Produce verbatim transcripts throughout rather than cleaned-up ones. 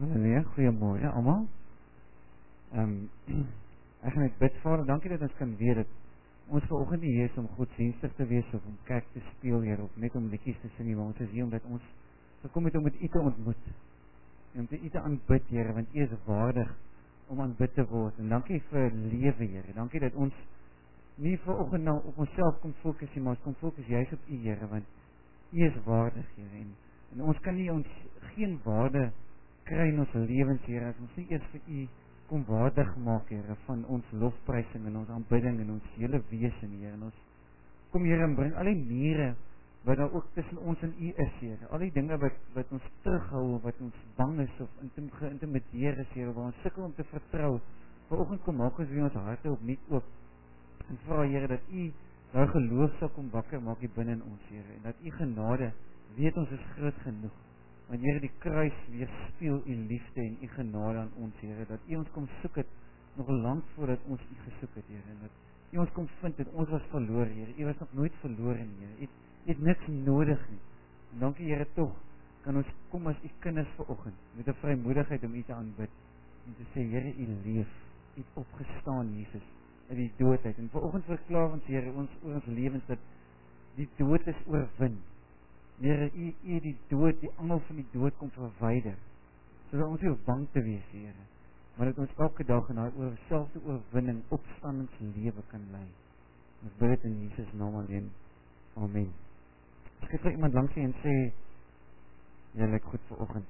Halleluja, goeiemôre almal. Ehm um, ek gaan net bid Vader, dankie dat ons kan weet dat ons vanoggend nie hier is om godsdienstig te wees of om kerk te speel hier of net om liedjies te sing, maar ons is hier omdat ons gekom het om met U te ontmoet. En om te U te aanbid, Here, want U is waardig om aanbid te word. En dankie vir lewe, Here. Dankie dat ons nie vanoggend nou op onsself kom fokus nie, maar ons kom fokus juis op U, Here, want U is waardig, Here. En, en ons kan nie ons geen waarde kry in ons lewens, Here, as ons nie eers vir U kom waardig maak, Here, van ons lofprysing en ons aanbidding en ons hele wese, Here. En ons kom, Here, en bring al die mure wat daar ook tussen ons en U is, Here. Al die dinge wat wat ons terughou, wat ons bang is of intim, geïntimideer is, Here, waar ons sukkel om te vertrou. Vanoggend kom maak ons weer ons harte opnuut oop en vra, Here, dat U daai geloof sal kom wakker maak hier binne in ons, Here, en dat U genade weet ons is groot genoeg. Want Here, die kruis weerspieël U liefde en U genade aan ons, Here, dat U ons kom soek het nog lank voordat ons U gesoek het, Here, en dat U ons kom vind het, ons was verloor, Here. U was nog nooit verloor nie, Here. U het niks nodig nie. En dankie, Here, tog kan ons kom as U kinders vanoggend met 'n vrymoedigheid om U te aanbid en te sê, Here, U leef, U het opgestaan, Jesus, uit die dood uit. En vanoggend verklaar ons, Here, ons oor ons lewens dat die dood is oorwin. Here, U U die dood, die angel van die dood kom verwyder. Sodat ons nie hoef bang te wees, Here, maar dat ons elke dag in daai oor selfde oorwinning, opstandingslewe kan lei. Ons bid dit in Jesus naam alleen. Amen. Ek het vir iemand langs en sê, jy lyk goed vanoggend.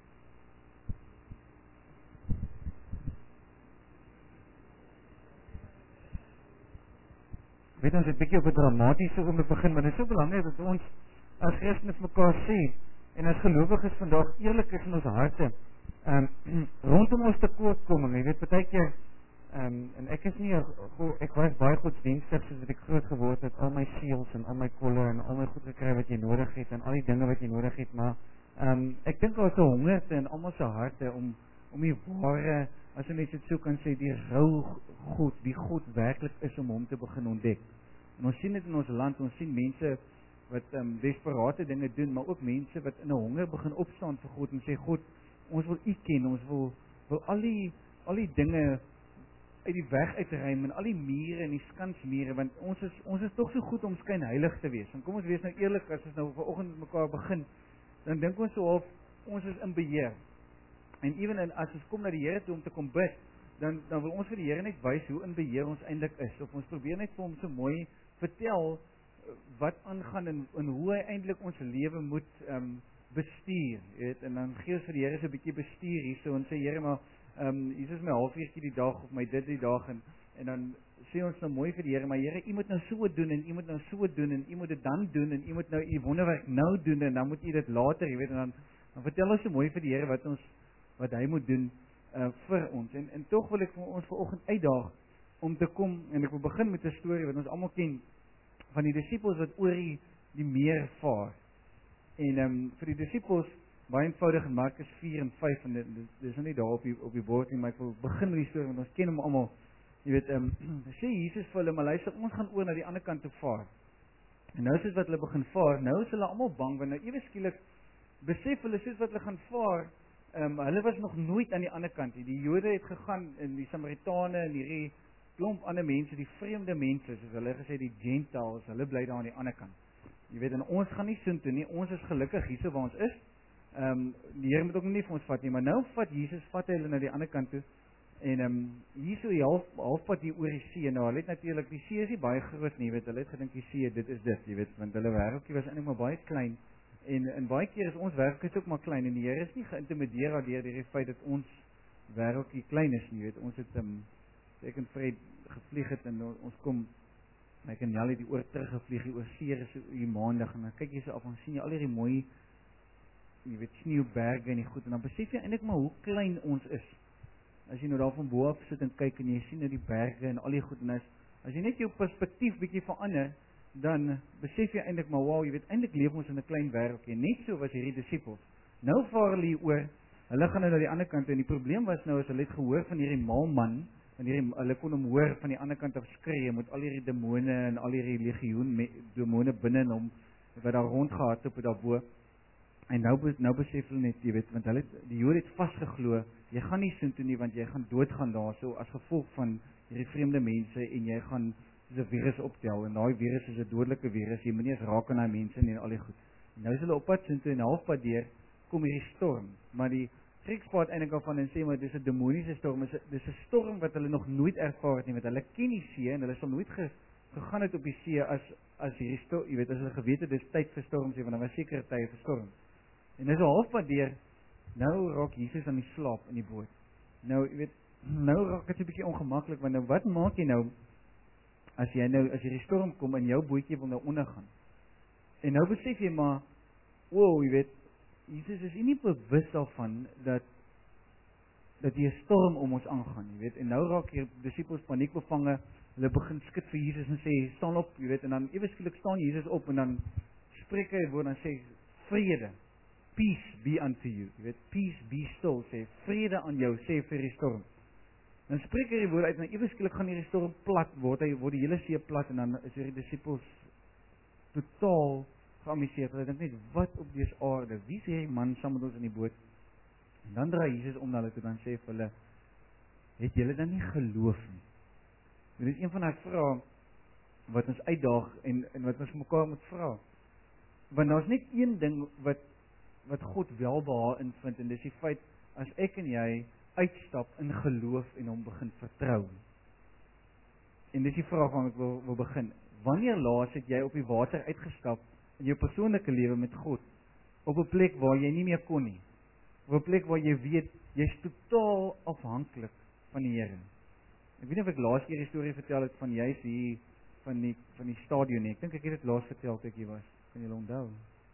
Weet ons, het bietjie op 'n dramatiese oomblik begin, maar dit is so belangrik dat ons as Christene mekaar sê, en as gelowiges vandag eerlik is in ons harte, um, rondom ons tekortkoming, jy weet, partykeer, um, en ek is nie, ek was baie godsdienstig soos wat ek groot geword het, al my seels en al my kolle en al my goed gekry wat jy nodig het, en al die dinge wat jy nodig het, maar um, ek dink daar is 'n hongerte in almal se harte om, om die ware, as jy net so kan sê, die rou God, die God werklik is om hom te begin ontdek. En ons sien dit in ons land, ons sien mense wat um, desperate dinge doen, maar ook mense wat in 'n honger begin opstaan vir God en sê, God, ons wil U ken, ons wil, wil al die, al die dinge uit die weg uitruim en al die mure en die skansmure, want ons is, ons is toch so goed om skynheilig te wees. En kom ons wees nou eerlik, as ons nou vanoggend met mekaar begin, dan dink ons so of ons is in beheer. En ewen en as ons kom na die Here toe om te kom bid, dan, dan wil ons vir die Here net wys hoe in beheer ons eintlik is. Of ons probeer net vir hom so mooi vertel wat aangaan en, en hoe hy eintlik ons lewe moet um, bestuur, weet, en dan gee ons vir die Here so 'n bietjie bestuur hier, so, en sê, Here, maar, um, hier is my halfuurtjie die dag, of my dit die dag, en, en dan sê ons nou mooi vir die Here, maar Here, U moet nou so doen, en U moet nou so doen, en U moet dit dan doen, en U moet nou U wonderwerk nou doen, en dan moet U dit later, jy weet, en dan, dan vertel ons so mooi vir die Here wat ons, wat hy moet doen, uh, vir ons, en, en toch wil ek vir ons vanoggend uitdaag, om te kom, en ek wil begin met 'n storie wat ons almal ken, van die disippels wat oor die, die meer vaar. En um, vir die disippels, baie eenvoudig in Markus vier en vyf, en dit, dit, dit is nie daar op die, op die bord nie, maar ek wil begin met die storie, want ons ken hom almal. Jy weet, um, sê Jesus vir hulle, maar luister, ons gaan oor na die ander kant toe vaar. En nou soos wat hulle begin vaar, nou is hulle almal bang, want nou ewe skielik besef hulle soos wat hulle gaan vaar, um, hulle was nog nooit aan die ander kant. Die Jode het gegaan, en die Samaritane, en hierdie klomp ander mense, die vreemde mense, soos hulle gesê, die Gentiles, hulle bly daar aan die ander kant. Jy weet, en ons gaan nie soontoe nie, ons is gelukkig hierso waar ons is. Um, die Here moet ook nie vir ons vat nie, maar nou vat Jesus, vat hy hulle na die ander kant toe, en um, hierso die half, halfpad hier oor die see, nou hulle het natuurlik, die see is nie baie groot nie, weet, hulle het gedink die see, dit is dit, jy weet, want hulle wêreldjie was eintlik maar baie klein, en, en baie keer is ons wêreldjie ook maar klein, en die Here is nie geïntimideer deur die feit dat ons wêreldjie klein is nie, weet, ons het um, ek en Fred gevlieg het, en ons kom, ek en Jal het die oor teruggevlieg, die oor see is die maandag, en dan kyk jy so af, en sien jy al die mooi, jy weet, sneeuwberge en die goed, en dan besef jy eintlik maar hoe klein ons is, as jy nou daar van bo af sit en kyk, en jy sien nou die berge en al die goed, en as, as jy net jou perspektief bietjie verander, dan besef jy eintlik maar, wow, jy weet, eintlik leef ons in 'n klein wêreldjie, net so was hierdie disippels, nou vaar hulle hier oor, hulle gaan nou na die ander kant, en die probleem was nou, as hulle het gehoor van hierdie maalman, en hierdie, hulle kon hom hoor van die ander kant af skree, met al hierdie demone, en al hierdie legioen demone binne in hom, wat daar rondgehardloop het daarbo, En nou, nou besef hulle net, jy weet, want hulle, die Jode het vasgeglo, jy gaan nie soontoe nie, want jy gaan doodgaan daar, so as gevolg van hierdie vreemde mense, en jy gaan soos 'n virus optel, en daai virus is 'n dodelike virus, jy moet nie eens raak aan daai mense nie, en al die goed. En nou is hulle op pad soontoe, en halfpad deur, kom hierdie storm, maar die Grieks praat eintlik daarvan en sê, maar dis 'n demoniese storm, dis 'n storm wat hulle nog nooit ervaar het nie, want hulle ken die see, en hulle sal nooit ge, gegaan het op die see, as, as hierdie storm, jy weet, as hulle geweet het, dis tyd vir storms, want dan was sekere tye vir storm. En dis al halfpad deur, nou raak Jesus aan die slaap in die boot. Nou, jy weet, nou raak dit 'n bietjie ongemaklik, want nou, wat maak jy nou, as jy nou, as hierdie storm kom, en jou bootjie wil nou ondergaan? En nou besef jy maar, wow, jy weet, Jesus is nie bewus daarvan, dat, dat die storm om ons aangaan, jy weet, en nou raak hier disippels paniekbevange, hulle begin skud vir Jesus en sê, staan op, jy weet, en dan ewe skielik staan Jesus op, en dan spreek hy woord, en sê, vrede, peace be unto you, jy weet, peace be still, sê, vrede aan jou, sê vir die storm. Dan spreek hy die woord uit, en ewe skielik gaan hierdie storm plat word, hy word die hele see plat, en dan is hierdie disippels totaal geamuseerd, hulle dink net, wat op dese aarde, wie is hierdie man saam met ons in die boot? En dan draai Jesus om na hulle toe, dan sê vir hulle, het julle dan nie geloof nie? Dit is een van die vrae, wat ons uitdaag, en, en wat ons mekaar moet vra. Want daar is net een ding, wat, wat God welbehaag in vind, en dis die feit, as ek en jy uitstap in geloof, en hom begin vertrou. En dis die vraag waarmee ek wil, wil begin. Wanneer laas het jy op die water uitgestap, in jou persoonlike lewe met God, op 'n plek waar jy nie meer kon nie, op 'n plek waar jy weet, jy is totaal afhanklik van die Here. Ek weet nie of ek laas keer die storie vertel het van juis hier, van die, van die stadion nie, ek dink ek het dit laas vertel toe ek hier was, kan julle onthou,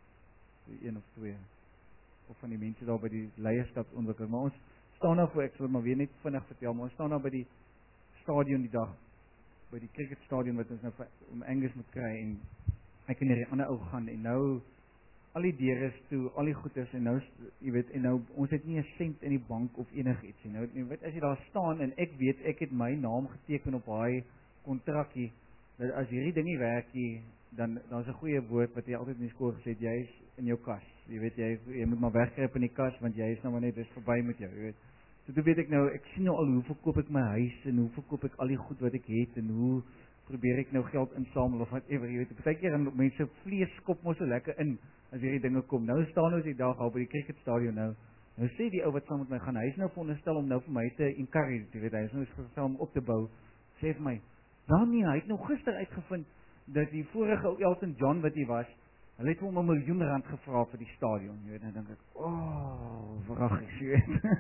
een of twee, of van die mense daar by die leierskapsontwikkeling, maar ons staan nou voor, ek sal maar weer net vinnig vertel, maar ons staan nou by die stadion die dag, by die cricketstadion wat ons nou om Angus moet kry, en ek en hierdie ander ou gaan, en nou, al die deure is toe, al die goed is, en nou, jy weet, en nou, ons het nie 'n sent in die bank of enig iets, en nou, jy weet, as jy daar staan, en ek weet, ek het my naam geteken op daai kontrakkie, dat as hierdie ding nie werk nie, dan, dan is 'n goeie woord, wat jy altyd in die skool gesê het, jy is in jou kas, jy weet, jy, jy moet maar wegkruip in die kas, want jy is nou maar net, dis verby met jou, jy weet. So toe weet ek nou, ek sien nou al hoe verkoop ek my huis, en hoe verkoop ek al die goed wat ek het, en hoe probeer ek nou geld insamel, of whatever, jy weet, baie keer dan mense vlees skop mos so lekker in, as hierdie dinge kom. Nou staan ons die dag al by die cricketstadion nou, nou sê die ou wat saam met my gaan, hy is nou veronderstel om nou vir my te encourage, jy weet, hy is nou veronderstel om op te bou, sê vir my, dan nie, hy het nou gister uitgevind, dat die vorige ou Elton John wat hy was, hulle het hom 'n miljoen rand gevra vir die stadion, jy weet, en dan dink ek, oh, vraggies, jy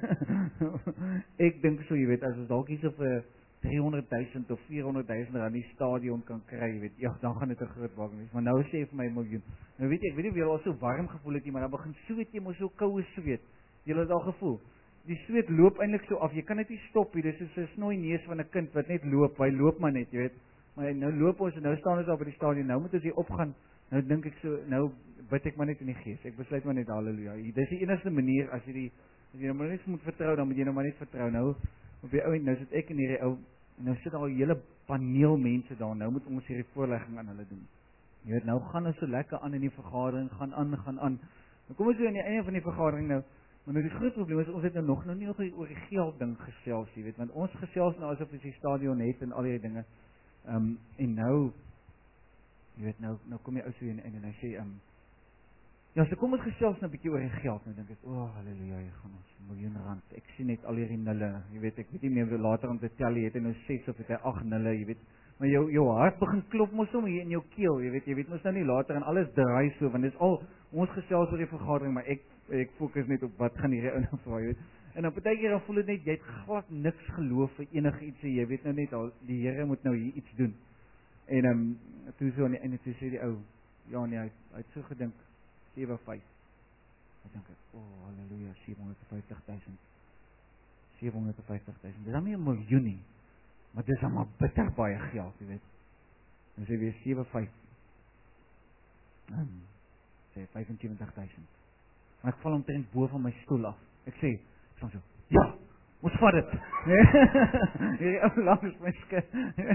weet, ek dink so, jy weet, as ons dalk hier so vir driehonderdduisend of vierhonderdduisend rand die stadion kan kry, jy weet, ja, dan gaan dit 'n groot wagen wees, maar nou sê hy vir my 'n miljoen, nou weet jy, ek weet nie of jy al so warm gevoel het nie, maar dan begin sweet jy mos so koue sweet, jy het al gevoel, die sweet loop eintlik so af, jy kan dit nie stop nie, dis soos 'n snoei neus van 'n kind wat net loop, hy loop maar net, jy weet, maar nou loop ons, en nou staan ons daar by die stadion, nou moet ons hier opgaan, nou dink ek so, nou bid ek maar net in die gees, ek besluit maar net, halleluja, dis die enigste manier, as jy die, as jy nou maar net moet vertrou, dan moet jy nou maar net vertrou, nou, op die ou, nou sit ek en hierdie ou, en nou sit al 'n hele paneel mense daar, nou moet ons hierdie voorlegging aan hulle doen, jy weet, nou gaan ons so lekker aan in die vergadering, gaan aan, gaan aan, nou kom ons so aan die einde van die vergadering nou, maar nou die groot probleem is, ons het nou nog, nou nie nog oor die geld ding gesels, jy weet, want ons gesels nou asof ons die stadion het, en al die dinge, um, en nou, jy weet, nou, nou kom jy uit so in, en, en hy sê, um, ja, so kom ons gesels nou 'n bietjie oor die geld, nou dink ek, oh, halleluja, jy gaan ons miljoen rand, ek sien net al hierdie nulle, jy weet, ek weet nie meer later om te tel, jy het nou ses of het hy agt nulle, jy weet, maar jou, jou hart begin klop mos om hier in jou keel, jy weet, jy weet mos nou nie later, en alles draai so, want dit is al, ons gesels oor die vergadering, maar ek, ek fokus net op wat gaan hierdie ou nou vra, jy weet, en dan partykeer dan voel dit net, jy het glad niks geloof vir enige iets, jy weet nou net al, die Here moet nou hier iets doen, en um, toe so aan die einde, toe sê die ou, ja nee, hy, hy het so gedink, sewe vyf, ek dink ek, oh halleluja, sewehonderdvyftigduisend, sewehonderdvyftigduisend, dis dan nie 'n miljoen nie, maar dis dan maar bitter baie geld, jy weet, en sê weer sewe vyf, um, sê vyf en sewentig duisend, maar ek val omtrent bo van my stoel af, ek sê, ek sê so, ja, Ons vat dit. Hierdie ou langs my skip.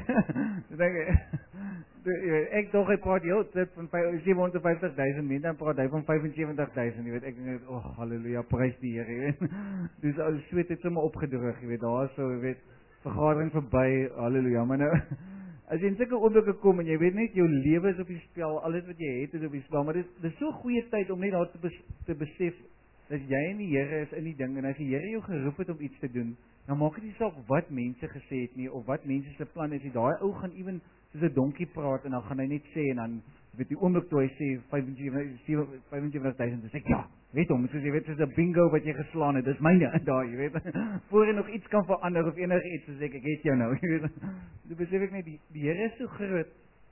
Ek dog hy praat heel tyd van sewe honderd vyftig duisend mense, dan praat hy van vyf en sewentig duisend, jy weet, ek dink, oh, halleluja, prys die Here, jy weet. Dus al sweet het sommer opgedroog, jy weet, daar so, jy weet, vergadering verby, halleluja, maar nou, as jy in sulke oomblikke kom, en jy weet net, jou lewe is op die spel, alles wat jy het is op die spel, maar dit is so goeie tyd om net daar te, bes, te besef, dat jy en die Here is in die ding, en as die Here jou geroep het om iets te doen, dan maak dit nie saak wat mense gesê het nie, of wat mense se plan is, die daai ou gaan ewen soos 'n donkie praat, en dan gaan hy net sê, en dan, weet die oomblik toe hy sê, vyf en sewentig duisend, dan sê ek, ja, weet hom, soos jy weet, soos 'n bingo wat jy geslaan het, dis myne, daar, jy weet, voor jy nog iets kan verander, of enige iets, soos ek, ek het jou nou, jy weet, dan besef ek net, die, die Here is so groot,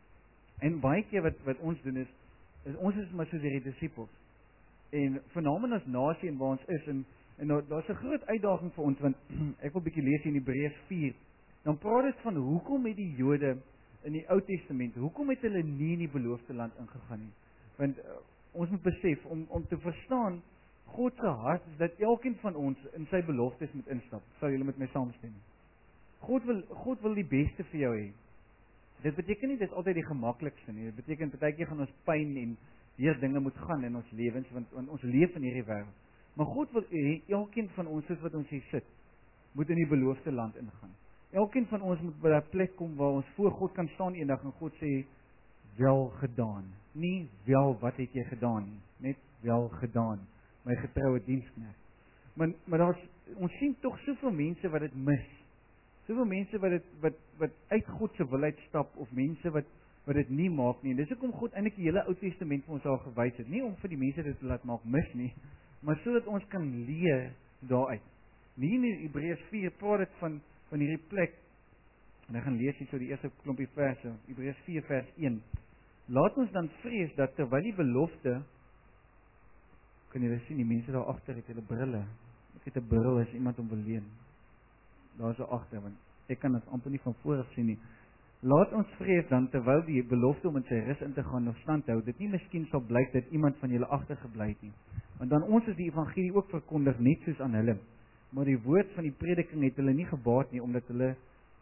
en baie keer wat, wat ons doen is, is ons is maar soos die disciples, en vernaam as nasie en waar ons is, en, en daar, daar is 'n groot uitdaging vir ons, want ek wil 'n bietjie lees in Hebreërs vier, dan praat dit van hoekom het die Jode in die Ou Testament, hoekom het hulle nie in die beloofde land ingegaan nie? Want uh, ons moet besef, om, om te verstaan, God se hart is dat elkeen van ons in sy beloftes moet instap. Sal julle met my saamstem? God wil, God wil die beste vir jou hê. Dit beteken nie, dit is altyd die gemaklikste nie. Dit beteken, partykeer gaan ons pyn en weer dinge moet gaan in ons lewens, want, want ons leef in hierdie wêreld. Maar God wil hê, elkeen van ons, soos wat ons hier sit, moet in die beloofde land ingaan. Elkeen van ons moet by 'n plek kom waar ons voor God kan staan eendag en God sê, wel gedaan. Nie wel wat het jy gedaan nie, net wel gedaan, my getroue diensknegt. Maar, maar daar is, ons sien tog soveel mense wat dit mis. Soveel mense wat dit wat wat uit God se wil uitstap, of mense wat wat dit nie maak nie. En dis hoekom God eintlik die hele Ou Testament vir ons al gewys het, nie om vir die mense dit te laat maak mis nie, maar sodat ons kan leer daaruit. Nie in Hebreërs vier praat dit van van hierdie plek, en ek gaan lees hier so die eerste klompie verse, Hebreërs vier vers een. Laat ons dan vrees dat terwyl die belofte, kan julle sien, die mense daar agter het hulle brille. Ek het 'n bril as iemand om wil leen. Daar is daar agter, want ek kan dit amper nie van voor af sien nie. Laat ons vrees dan terwyl die belofte om in sy rus in te gaan nog stand hou, dit nie miskien sal blyk dat iemand van julle agtergebly het nie. Want dan ons is die evangelie ook verkondig net soos aan hulle. Maar die woord van die prediking het hulle nie gebaat nie, omdat hulle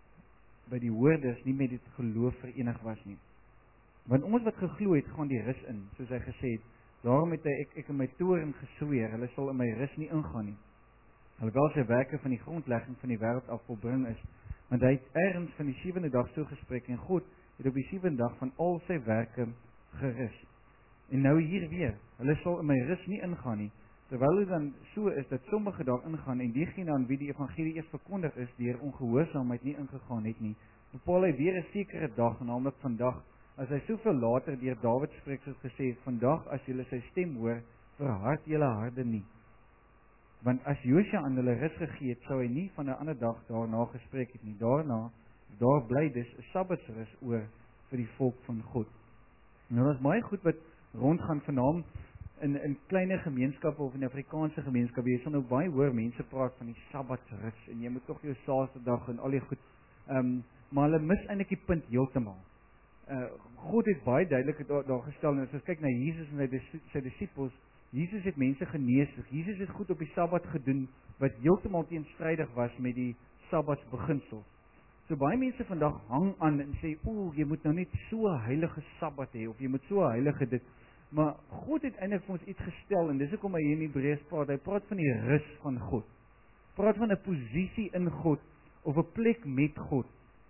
by die hoorders nie met dit geloof verenig was nie. Want ons wat geglo het, gaan die rus in, soos hy gesê het. Daarom het hy, ek, ek in my toren gesweer, hulle sal in my rus nie ingaan nie. Alhoewel sy werke van die grondlegging van die wêreld af volbring is, want hy het ergens van die sewende dag so gespreek, en God het op die sewende dag van al sy werke gerus. En nou hier weer, hulle sal in my rus nie ingaan nie, terwyl dit dan so is, dat sommige daar ingaan, en diegene aan wie die evangelie eers verkondig is, deur ongehoorsaamheid nie ingegaan het nie, bepaal hy weer 'n sekere dag, naamlik vandag, as hy soveel later deur Dawid spreek, soos gesê het, vandag as julle sy stem hoor, verhard julle harte nie. Want as Josua aan hulle rus gegee het, sou hy nie van 'n ander dag daarna gespreek het nie. Daarna, daar bly dus 'n Sabbatsrus oor vir die volk van God. Nou, dat is baie goed wat rondgaan vanaand in in kleiner gemeenskappe of in Afrikaanse gemeenskappe. Jy sal nou baie hoor mense praat van die Sabbatsrus en jy moet tog jou Saterdag en al die goed. Ehm, um, maar hulle mis eintlik die punt heeltemal. Uh, God het baie duidelik daar, daar gestel, en as ons kyk na Jesus en sy, sy disippels, Jesus het mense genees, Jesus het goed op die Sabbat gedoen, wat heeltemal teenstrydig was met die Sabbatsbeginsels. So baie mense vandag hang aan en sê, o, jy moet nou net so 'n heilige Sabbat hê, of jy moet so 'n heilige dit, maar God het eintlik vir ons iets gestel, en dis hoekom hy hier in Hebreërs praat, hy praat van die rus van God, praat van 'n posisie in God, of 'n plek met God,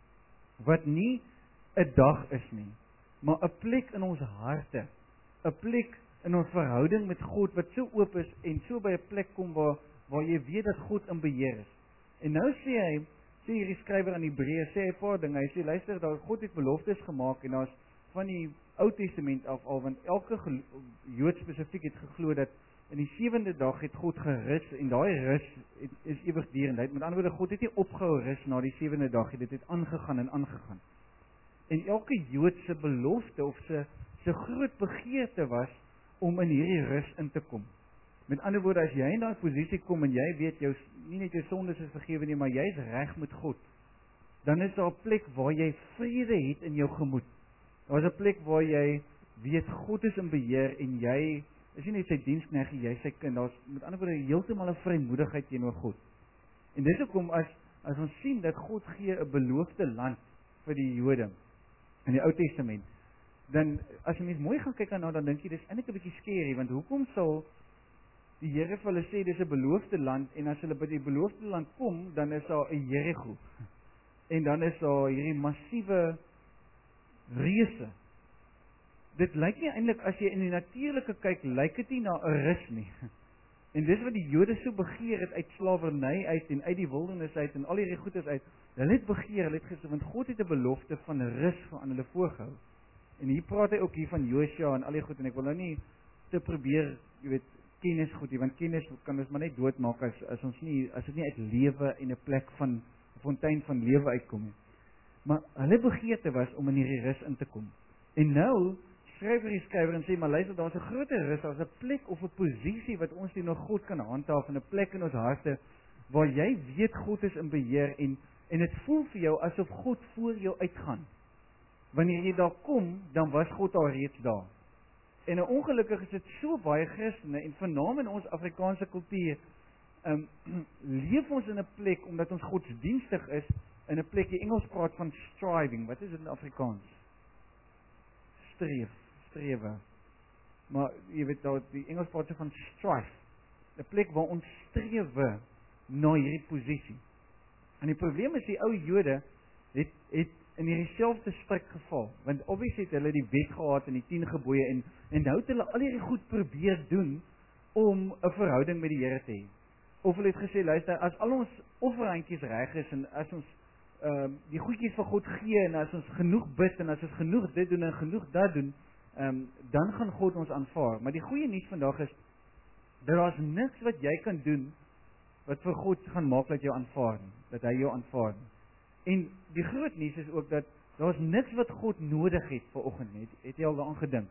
wat nie 'n dag is nie, maar 'n plek in ons harte, 'n plek in ons verhouding met God, wat so oop is, en so by 'n plek kom waar, waar jy weet dat God in beheer is. En nou sê hy, sê hierdie skrywer aan Hebreë, sê hy 'n paar dinge, hy sê, luister, daar God het beloftes gemaak, en daar's van die Ou Testament af al, want elke Jood spesifiek het geglo dat in die sewende dag het God gerus, en daai rus het, is ewigdurend. Met ander woorde, God het nie opgehou rus na die sewende dag, dit het aangegaan en aangegaan. En elke Joodse belofte of sy, sy groot begeerte was om in hierdie rus in te kom. Met ander woorde, as jy in daai posisie kom en jy weet jou nie net jou sondes is vergewe nie, maar jy is reg met God, dan is daar 'n plek waar jy vrede het in jou gemoed. Daar is 'n plek waar jy weet God is in beheer en jy is nie net sy diensknegt, jy is sy kind. Daar's met ander woorde heeltemal 'n vrymoedigheid teenoor God. En dis hoekom as as ons sien dat God gee 'n beloofde land vir die Jode in die Ou Testament, dan as jy mens mooi gaan kyk daarna, dan dink jy dis eintlik 'n bietjie scary, want hoekom sal die Here vir hulle sê dis 'n beloofde land, en as hulle by die beloofde land kom, dan is daar 'n Jerigo. En dan is daar hierdie massiewe reuse. Dit lyk nie eintlik, as jy in die natuurlike kyk, lyk dit nie na 'n rus nie. En dis wat die Jode so begeer het uit slawerny uit en uit die wildernis uit en al hierdie goedes uit. Hulle het begeer, hulle het gesê, want God het 'n belofte van rus vir aan hulle voorgehou. En hier praat hy ook hier van Josua en al die goed, en ek wil nou nie te probeer, jy weet, kennis goed nie, want kennis kan ons maar net doodmaak as as ons nie as dit nie uit lewe en 'n plek van 'n fontein van lewe uitkom nie. Maar hulle begeerte was om in hierdie rus in te kom. En nou skryf hierdie skrywer en sê, maar luister, daar's 'n groter rus, daar's 'n plek of 'n posisie wat ons teenoor God kan handhaaf, en 'n plek in ons harte waar jy weet God is in beheer, en en dit voel vir jou asof God voor jou uitgaan. Wanneer jy daar kom, dan was God al reeds daar. En nou ongelukkig is dit so baie Christene, en veral in ons Afrikaanse kultuur, um, leef ons in 'n plek, omdat ons godsdienstig is, in 'n plek, die Engels praat van striving. Wat is dit in Afrikaans? Streef, strewe. Maar jy weet, daar, die Engels praat van strive. 'n Plek waar ons strewe na hierdie posisie. En die probleem is, die ou Jode het, het in hierdie selfde stryk geval, want obviously het hulle die wet gehad en die tien gebooie, en, en nou het hulle al hierdie goed probeer doen, om 'n verhouding met die Here te hê. Of hulle het gesê, luister, as al ons offerhandjies reg is, en as ons um, die goedjies vir God gee, en as ons genoeg bid, en as ons genoeg dit doen, en genoeg dat doen, um, dan gaan God ons aanvaar. Maar die goeie nuus vandag is, dat daar is niks wat jy kan doen, wat vir God gaan maak dat jou aanvaar nie, dat hy jou aanvaar nie. En die groot nuus is ook dat daar is niks wat God nodig het vanoggend nie. Het jy al daaraan gedink?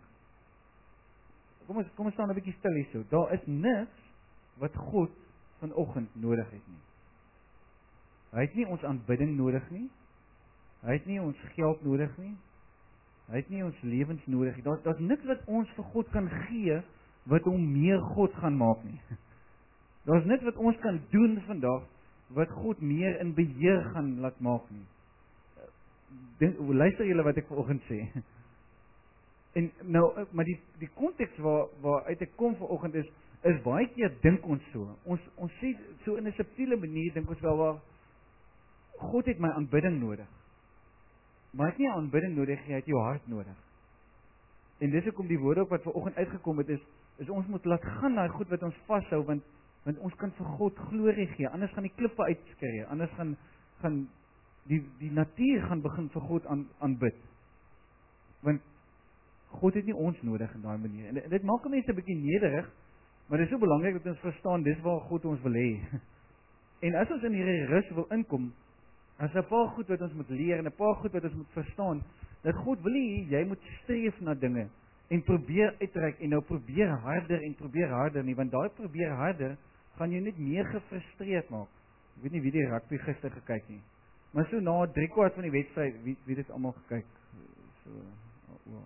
Kom ons kom ons staan 'n bietjie stil hierso. Daar is niks wat God vanoggend nodig het nie. Hy het nie ons aanbidding nodig nie. Hy het nie ons geld nodig nie. Hy het nie ons lewens nodig nie. Daar daar's niks wat ons vir God kan gee wat hom meer God gaan maak nie. Daar's niks wat ons kan doen vandag wat God meer in beheer gaan laat maak nie. Dink, luister julle wat ek vanoggend sê. En nou, maar die die konteks waar waar uit ek kom vanoggend is is baie keer dink ons so. Ons ons sê so in 'n subtiele manier dink ons wel waar God het my aanbidding nodig. Maar hy het nie aanbidding nodig, hy het jou hart nodig. En dis hoekom die woorde ook wat vanoggend uitgekom het is is ons moet laat gaan daai goed wat ons vashou, want want ons kan vir God glorie gee, anders gaan die klippe uitskree, anders gaan gaan die die natuur gaan begin vir God aan aanbid. Want God het nie ons nodig in daai manier. En dit maak mense 'n bietjie nederig, maar dit is so belangrik dat ons verstaan dis waar God ons wil hê. En as ons in hierdie rus wil inkom, as 'n paar goed wat ons moet leer en 'n paar goed wat ons moet verstaan, dat God wil hê jy moet streef na dinge en probeer uitreik en nou probeer harder en probeer harder nie, want daai probeer harder gaan jou net meer gefrustreerd maak. Ek weet nie wie die rugby gister gekyk nie. Maar so na drie kwart van die wedstryd, wie wie dit almal gekyk. So wow.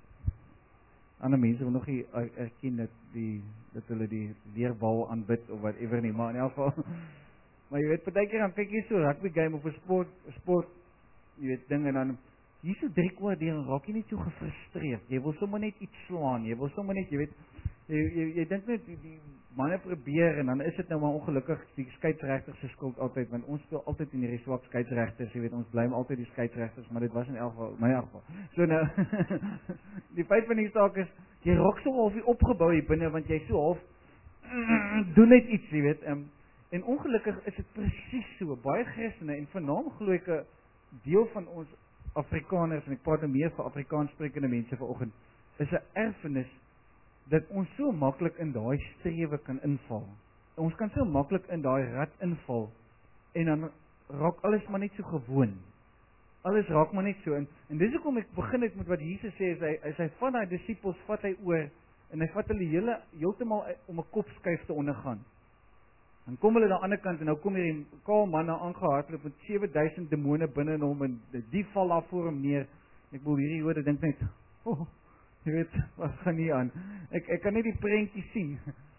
Ander mense wil nog nie erken dat die dat hulle die leerbal aanbid of whatever nie, maar in elk geval. Maar jy weet, partykeer dan kyk jy so rugby game of 'n sport sport jy weet ding en dan hier so drie kwart deur raak jy net so gefrustreerd. Jy wil sommer net iets slaan, jy wil sommer net, jy weet, jy jy, jy dink net die, die manne probeer en dan is dit nou maar ongelukkig die skeieregters se skuld altyd, want ons speel altyd in hierdie swak skeieregters, jy weet, ons bly altyd die skeieregters, maar dit was in elk geval my geval. So nou die feit van die saak is jy raak so half opgebou hier binne want jy so half doen net iets, jy weet. Um, en ongelukkig is dit presies so. Baie Christene en vernaam glo ek 'n deel van ons Afrikaners, en ek praat nou meer vir Afrikaans sprekende mense vanoggend, is 'n erfenis dat ons so maklik in daai strewe kan inval. Ons kan so maklik in daai rat inval en dan raak alles maar net so gewoon. Alles raak maar net so en en dis hoekom ek begin het met wat Jesus sê, is hy is hy van daai disippels vat hy oor en hy vat hulle hele heeltemal om 'n kopskuif te ondergaan. Dan kom hulle aan die ander kant en nou kom hierdie kaal man nou aangehardloop met sewe duisend demone binne in hom en die val daar voor hom neer. Ek wil hierdie Jode dink net, oh, jy weet, wat gaan nie aan. Ek ek kan net die prentjie sien.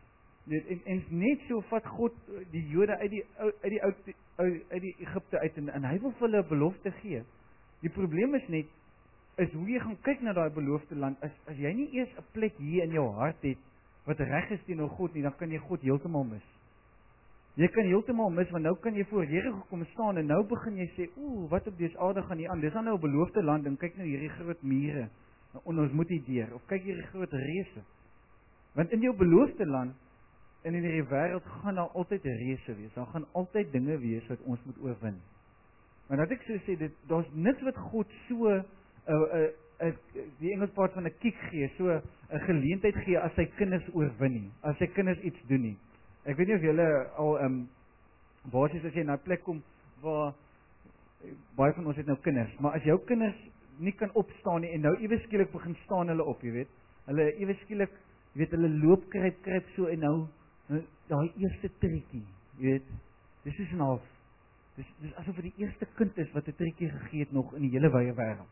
En, en net so vat God die Jode uit die uit die uit, uit die Egipte uit en, en hy wil vir hulle 'n belofte gee. Die probleem is net is hoe jy gaan kyk na daai beloofde land. As as jy nie eers 'n plek hier in jou hart het wat reg is teenoor God nie, dan kan jy God heeltemal mis. Jy kan heeltemal mis want nou kan jy voor Here kom staan en nou begin jy sê, "Ooh, wat op dese aarde gaan hier aan? Dis dan nou 'n beloofde land en kyk nou hierdie groot mure. En ons moet hier deur of kyk hierdie groot reëse." Want in jou beloofde land en in hierdie wêreld gaan daar altyd reëse wees. Daar gaan altyd dinge wees wat ons moet oorwin. Maar dat ek so sê, dit daar's niks wat God so 'n uh, uh, uh, die Engels praat van 'n kick gee, so 'n geleentheid gee as sy kinders oorwin nie, as sy kinders iets doen nie. Ek weet nie of julle al ehm um, basies as jy na 'n plek kom waar baie van ons het nou kinders, maar as jou kinders nie kan opstaan nie en nou ewe skielik begin staan hulle op, jy weet. Hulle ewe skielik, jy weet, hulle loop kruip kruip so en nou, nou daai eerste trekkie, jy weet. Dis soos 'n half. Dis dis asof dit die eerste kind is wat 'n trekkie gegee het nog in die hele wye wêreld.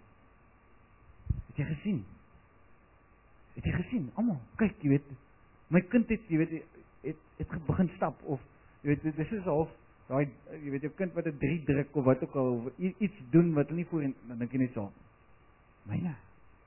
Het jy gesien? Het jy gesien? Almal, kyk, jy weet. My kind het, jy weet, het het, het begin stap of jy weet, dis is half daai jy weet jou kind wat 'n drie druk of wat ook al of iets doen wat hulle nie voorheen, dan dink jy net so. Myne.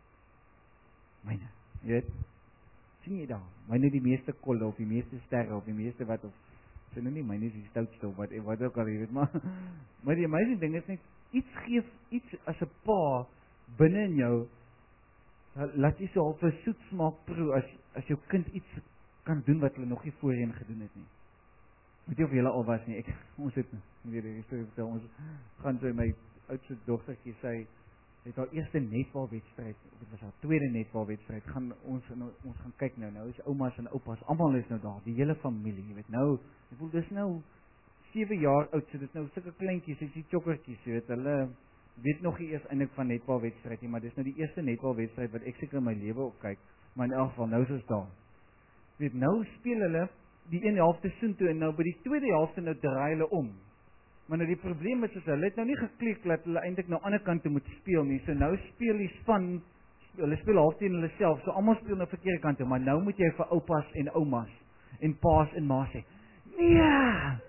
Myne. Jy weet. Sien jy daar? Myne die meeste kolle of die meeste sterre of die meeste wat of sê nou nie myne is die stoutste of wat wat ook al jy weet, maar maar die amazing ding is net iets gee iets as 'n pa binne in jou laat jy so half 'n soet smaak proe as as jou kind iets kan doen wat hulle nog nie voorheen gedoen het nie. Weet jy of julle al was nie? Ek ons het weet jy, storie vertel ons gaan so my oudste dogtertjie sê het haar eerste netbalwedstryd, dit was haar tweede netbalwedstryd, gaan ons ons gaan kyk nou. Nou is oumas en oupas, almal is nou daar, die hele familie, jy weet. Nou, ek voel dis nou sewe jaar oud, so dit nou sulke kleintjies, dis die chokkertjies, jy weet. Hulle weet nog nie eers eintlik van netbalwedstryd nie, maar dis nou die eerste netbalwedstryd wat ek seker in my lewe op kyk. Maar in elk geval nou is ons daar. Jy weet, nou speel hulle die een helfte soontoe en nou by die tweede helfte nou draai hulle om. Maar nou die probleem is, is hulle het nou nie geklik dat hulle eintlik nou aan die ander kant toe moet speel nie. So nou speel die span, hulle speel half teen hulle self. So almal speel nou verkeerde kant toe, maar nou moet jy vir oupas en oumas en paas en ma's sê, "Nee!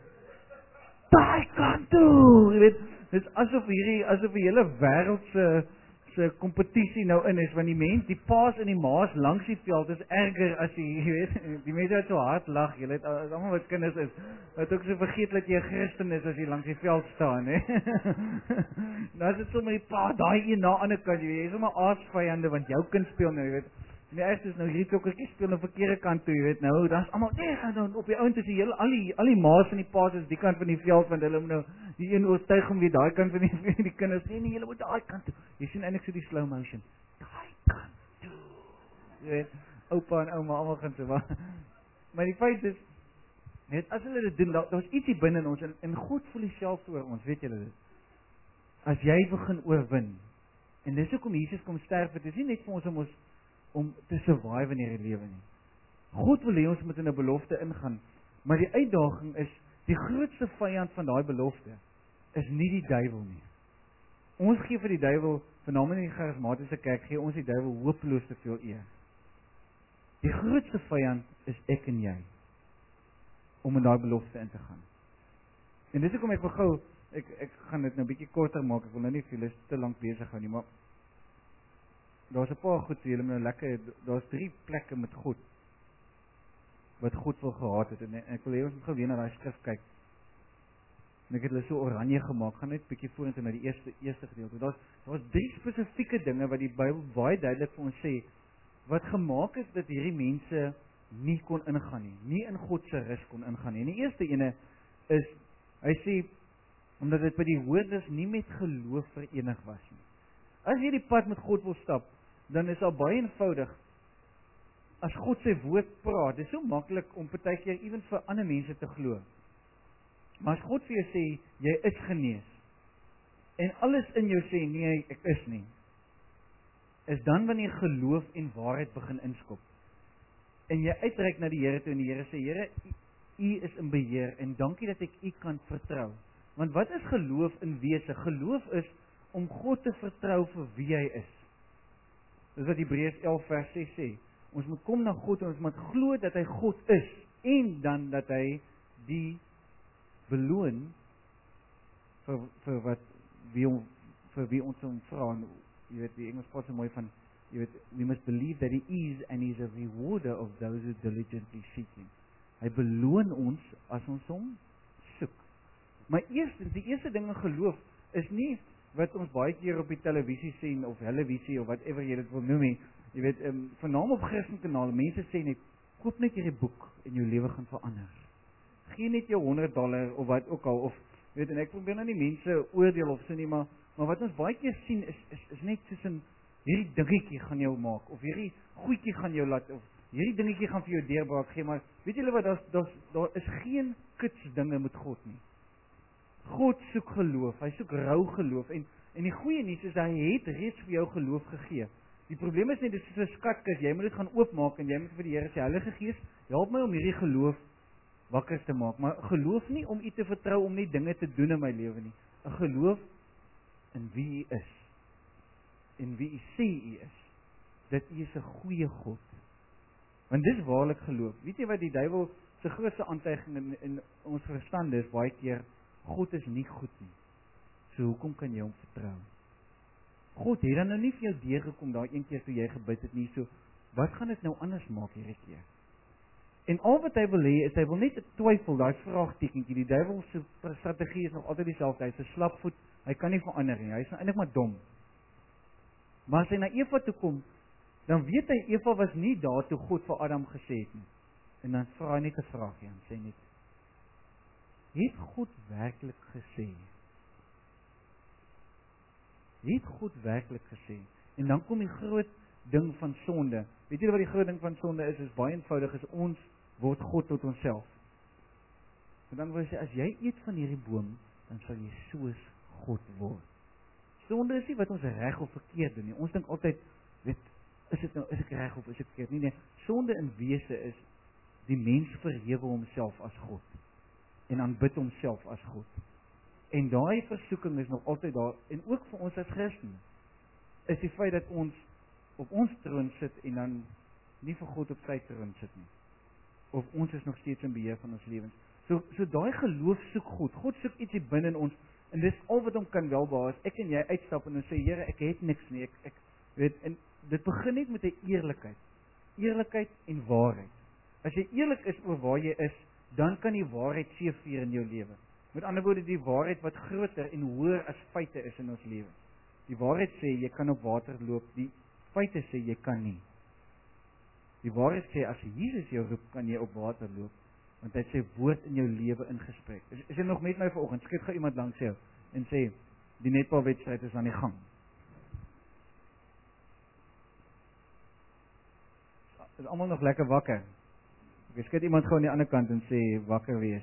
Daai kant toe." Jy weet, dis asof hierdie asof die hele wêreld se se kompetisie nou in is, want die mens, die paas en die ma's langs die veld is erger as die, jy weet, die mense wat so hard lag, jy weet, almal wat kinders is, wat ook so vergeet dat jy 'n Christen is as jy langs die veld staan, hè. Nou is dit sommer die pa, daai een na ander kant, jy weet, jy is sommer aasvyande, want jou kind speel nou, jy weet, en die eerste is nou hierdie tokkertjies speel nou verkeerde kant toe, jy weet, nou, dan is almal, nee, gaan dan op die ount is die hele, al die, al die ma's en die pa's is die kant van die veld, want hulle moet nou, die een oortuig om weer daai kant van die, die kinders, nee, nee, julle moet daai kant toe. Jy sien eintlik so die slow motion. Daai kant toe. Jy weet, oupa en ouma, almal gaan so, maar, maar die feit is, net, as hulle dit doen, daar is ietsie binne in ons, en, en God voel die self oor ons, weet julle dit? As jy begin oorwin, en dis ook om Jesus kom sterf, het is nie net vir ons om ons, om te survive in hierdie lewe nie. God wil hê ons moet in 'n belofte ingaan, maar die uitdaging is, die grootste vyand van daai belofte, is nie die duiwel nie. Ons gee vir die duiwel, veral in die charismatiese kerk, gee ons die duiwel hopeloos te veel eer. Die grootste vyand is ek en jy, om in daai belofte in te gaan. En dis hoekom ek wil gou, ek, ek gaan dit nou 'n bietjie korter maak, ek wil nou nie vir julle te lank besig hou nie, maar daar's 'n paar goed vir julle, maar nou lekker, daar's drie plekke met God, wat God wil gehad het, en ek wil hê ons moet gou weer na daai skrif kyk. En ek het hulle so oranje gemaak, gaan net bietjie vorentoe na die eerste eerste gedeelte. Daar's daar's drie spesifieke dinge wat die Bybel baie duidelik vir ons sê, wat gemaak het dat hierdie mense nie kon ingaan nie, nie in God se rus kon ingaan nie. En die eerste ene is, hy sê, omdat dit by die hoorders nie met geloof verenig was nie. As jy die pad met God wil stap, dan is al baie eenvoudig, as God sy woord praat, dit is so maklik om partykeer ewen vir ander mense te glo. Maar as God vir jou sê, jy is genees, en alles in jou sê, nee, ek is nie, is dan wanneer geloof en waarheid begin inskop. En jy uitreik na die Here toe, en die Here sê, Here, U is in beheer, en dankie dat ek U kan vertrou. Want wat is geloof in wese? Geloof is om God te vertrou vir wie hy is. Dis wat Hebreërs elf vers ses sê. Ons moet kom na God en ons moet glo dat hy God is en dan dat hy die beloon vir vir wat wie om, vir wie ons hom vra. Jy weet, die Engels praat so mooi van, jy weet, we must believe that he is and he is a rewarder of those who diligently seek him. Hy beloon ons as ons hom soek. Maar eerstens, die eerste ding in geloof is nie wat ons baie keer op die televisie sien of televisie of whatever jy dit wil noem nie. Jy weet, um, vernaam op Christenkanale, mense sê net, koop net hierdie boek en jou lewe gaan verander. Gee net jou honderd dollar of wat ook al, of weet, en ek probeer nou nie mense oordeel of so nie, maar, maar wat ons baie keer sien is, is, is net soos in, hierdie dingetjie gaan jou maak, of hierdie goedjie gaan jou laat, of hierdie dingetjie gaan vir jou deurbraak gee, maar weet julle wat, daar, daar, daar is geen kits dinge met God nie. God soek geloof, hy soek rou geloof, en, en die goeie nuus is, hy het reeds vir jou geloof gegee. Die probleem is nie, dit is so 'n skatkis, jy moet dit gaan oopmaak, en jy moet vir die Here sê, Heilige Gees, help my om hierdie geloof wakker te maak, maar geloof nie om U te vertrou om nie dinge te doen in my lewe nie, 'n geloof in wie U is, en wie U sê U is, dat U is 'n goeie God, want dis waarlik geloof. Weet jy wat die duiwel se grootste aantuiging in, in ons verstand is, baie keer, God is nie goed nie, so hoekom kan jy hom vertrou? God het dan nou nie vir jou deurgekom daar een keer toe jy gebid het nie, so wat gaan dit nou anders maak hierdie keer? En al wat hy wil hê is hy wil net 'n twyfel, daai vraagtekentjie. Die duiwel se strategie is nog altyd dieselfde. Hy's 'n slapvoet, hy kan nie verander nie. Hy's eintlik maar dom. Maar as hy na Eva toe kom, dan weet hy Eva was nie daar toe God vir Adam gesê het nie. En dan vra hy net 'n vraagie aan, sê net: Het God werklik gesê? Het God werklik gesê? En dan kom die groot ding van sonde. Weet julle wat die groot ding van sonde is? Is baie eenvoudig, is ons word God tot onsself. En dan wil hy sê, as jy eet van hierdie boom, dan sal jy soos God word. Sonde is nie wat ons reg of verkeerd doen nie. Ons dink altyd, weet, is dit nou, is ek reg of is ek verkeerd? Nee, nee. Sonde in wese is, die mens verhewe homself as God. En aanbid homself as God. En daai versoeking is nog altyd daar, en ook vir ons as Christene, is die feit dat ons op ons troon sit en dan nie vir God op sy troon sit nie. Of ons is nog steeds in beheer van ons lewens. So, so daai geloof soek God. God soek ietsie binne in ons, en dis al wat hom kan welbehaag. Ek en jy uitstap en ons sê, Here, ek het niks nie. Ek, ek weet, en dit begin net met 'n eerlikheid. Eerlikheid en waarheid. As jy eerlik is oor waar jy is, dan kan die waarheid seëvier in jou lewe. Met ander woorde, die waarheid wat groter en hoër as feite is in ons lewe. Die waarheid sê, jy kan op water loop. Die feite sê, jy kan nie. Die waarheid sê, as Jesus jou roep, kan jy op water loop. Want hy sê, woord in jou lewe ingesprek. Is, is jy nog met my vanoggend? Skryf gou iemand langs jou en sê, die netbalwedstryd is aan die gang. Is almal nog lekker wakker? Ek skryf iemand gou aan die ander kant en sê, wakker wees.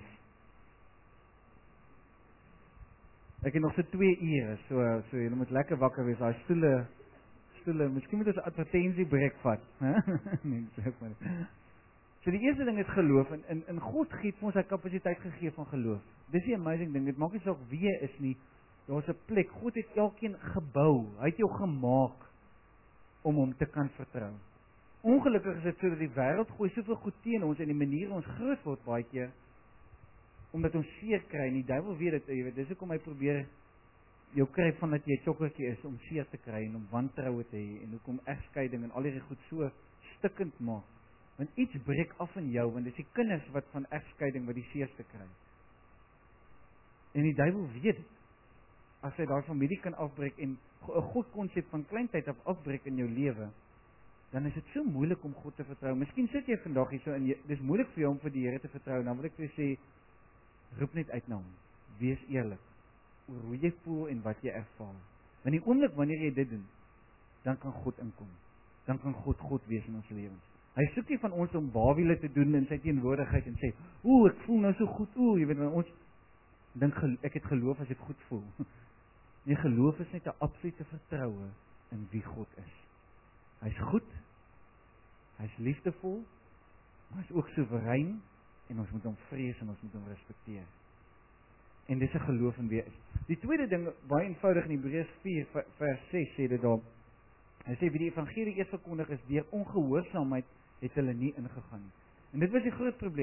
Ek het nog so twee ure, so, so jy moet lekker wakker wees, daai stoele, stoele, miskien moet ons 'n advertensie breek vat, nee, sê maar. So die eerste ding is geloof, en, en, en God gee vir ons sy kapasiteit gegee van geloof. Dis die amazing ding, dit maak nie saak wie jy is nie, daar's 'n plek, God het elkeen gebou, hy het jou gemaak, om hom te kan vertrou. Ongelukkig is dit so dat die wêreld gooi soveel goed teen ons, en die manier ons groot word baie keer, omdat ons seer kry, en die duiwel weet dit, jy weet, dis hoekom hy probeer jou kry van dat jy chokkertjie is, om seer te kry, en om wantroue te hê, en hoekom egskeiding, en al hierdie goed so stikkend maak. Want iets breek af in jou, want dis die kinders wat van egskeiding wat die seerste kry. En die duiwel weet dit. As hy daai familie kan afbreek, en 'n God konsep van kleintyd af afbreek in jou lewe, dan is dit so moeilik om God te vertrou. Miskien sit jy vandag hier so, en jy, dis moeilik vir jou om vir die Here te vertrou, dan wil ek vir jou sê, roep net uit na hom. Wees eerlik oor hoe jy voel en wat jy ervaar. Want die oomblik wanneer jy dit doen, dan kan God inkom. Dan kan God God wees in ons lewens. Hy soek nie van ons om bawiele te doen in sy teenwoordigheid en sê, "Ooh, ek voel nou so goed." Ooh, jy weet, ons dink ek het geloof as ek goed voel. Nee, geloof is net 'n absolute vertroue in wie God is. Hy's goed. Hy's liefdevol, maar hy's ook soewerein, en ons moet hom vrees en ons moet hom respekteer. En dis 'n geloof in wie hy is. Die tweede ding, baie eenvoudig in Hebreërs vier vers ses sê dit daar. Hy sê, wie die evangelie eers verkondig is, deur ongehoorsaamheid het hulle nie ingegaan nie. En dit was die groot probleem.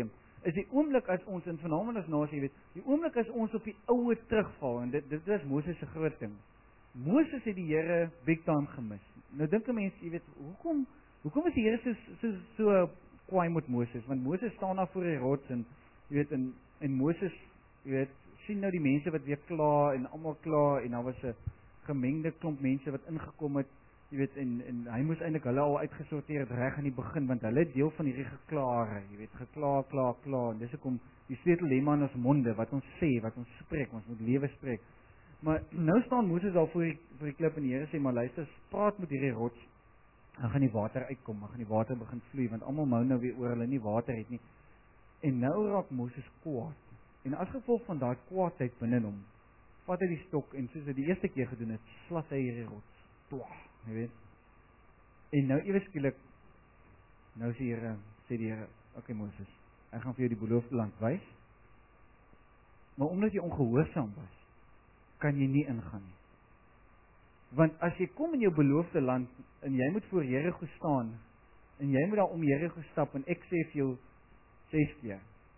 is die oomblik as ons, en vernaamlik as nasie, weet, die oomblik as ons op die ouwe terugval, en dit, dit is Moses se groot ding. Moses het die Here big time gemis. Nou dink 'n mens, jy weet, hoekom, hoekom is die Here so, so, so kwaai met Moses? Want Moses staan daar voor die rots, en, jy weet, en, en Moses, jy weet, sien nou die mense wat weer kla, en almal kla, en daar was 'n gemengde klomp mense wat ingekom het, jy weet, en, en hy moes eintlik hulle al uitgesorteer het reg aan die begin, want hulle deel van hierdie geklaare, jy weet, gekla, kla, kla, en dis hoekom die sleutel lê maar in ons monde, wat ons sê, wat ons spreek, ons moet lewe spreek. Maar nou staan Moses al voor die, voor die klip en die Here sê, maar luister, praat met hierdie rots, dan gaan die water uitkom, dan gaan die water begin vloei, want almal mou nou weer oor hulle nie water het nie. En nou raak Moses kwaad. En as gevolg van daai kwaadheid binne hom, vat hy die stok en soos hy die eerste keer gedoen het, slat hy hierdie rots. Twah, jy weet. En nou ewe skielik, nou sê die Here, sê die Here, okay Moses, ek gaan vir jou die beloofde land wys, maar omdat jy ongehoorsaam was, kan jy nie ingaan nie. Want as jy kom in jou beloofde land, en jy moet voor Jerigo staan, en jy moet daar om Jerigo stap, en ek sê vir jou, ses keer,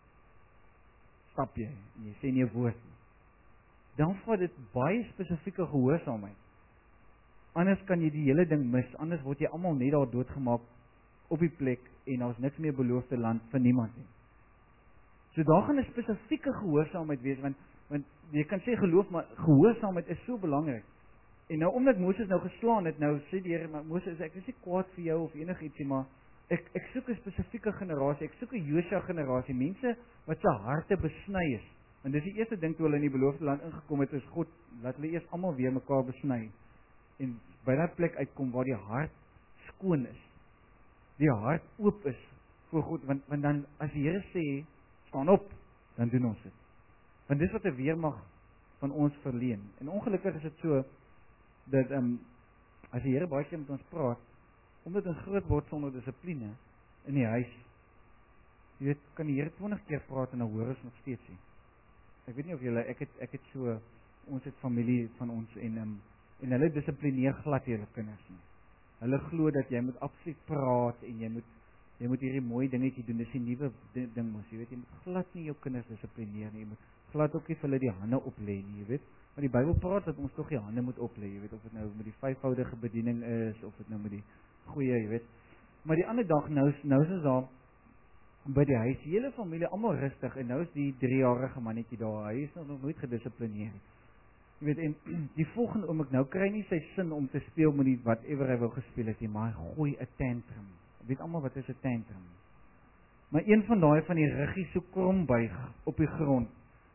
stap jy, en jy sê nie 'n woord nie, dan vat dit baie spesifieke gehoorsaamheid. Anders kan jy die hele ding mis, anders word jy almal net daar doodgemaak op die plek, en daar is niks meer beloofde land vir niemand nie. So daar gaan 'n spesifieke gehoorsaamheid wees, want, want jy kan sê geloof, maar gehoorsaamheid is so belangrik. En nou, omdat Moses nou geslaan het, nou sê die Here, maar Moses, ek is nie kwaad vir jou of enigietsie, maar ek, ek soek 'n spesifieke generasie, ek soek 'n Josua generasie, mense wat se harte besny is. En dis die eerste ding toe hulle in die beloofde land ingekom het, is God, laat hulle eers almal weer mekaar besny. En by daai plek uitkom waar die hart skoon is. Die hart oop is voor God, want, want dan, as die Here sê, staan op, dan doen ons dit. Want dis wat 'n weermag van ons verleen. En ongelukkig is dit so, dat um, as die Here baie keer met ons praat, omdat ons groot word sonder dissipline in die huis, jy weet, kan die Here twintig keer praat en dan hoor ons nog steeds nie. Ek weet nie of julle, ek het, ek het so, ons het familie van ons en, um, en hulle dissiplineer glad julle kinders nie. Hulle glo dat jy moet absoluut praat en jy moet, jy moet hierdie mooi dingetjie doen, dis die nuwe ding mos, jy weet, jy moet glad nie jou kinders dissiplineer nie, jy moet glad ook nie vir hulle die hande oplê nie, jy weet. Maar die Bybel praat dat ons tog die hande moet oplê, jy weet, of dit nou met die vyfvoudige bediening is, of dit nou met die goeie, jy weet. Maar die ander dag, nou, nou is daar, by die huis, die hele familie, allemaal rustig, en nou is die driejarige mannetjie daar, hy is nog nooit gedisciplineer. Jy weet, en die volgende oom, ek nou kry nie sy sin om te speel met die whatever hy wil gespeel het, maar hy gooi 'n tantrum. Jy weet allemaal wat is 'n tantrum. Maar een van daai van die ruggie so krom buig op die grond.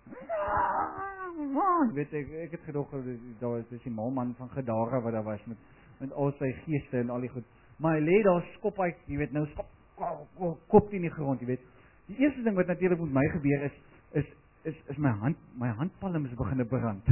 Jy weet, ek, ek het gedog, daar is dis die malman van Gedara wat daar was, met, met al sy geeste en al die goed. Maar hy lê daar skop uit, jy weet, nou skop, kop in die grond, jy weet. Die eerste ding wat natuurlik met my gebeur is, is, is, is my hand, my handpalms begin brand.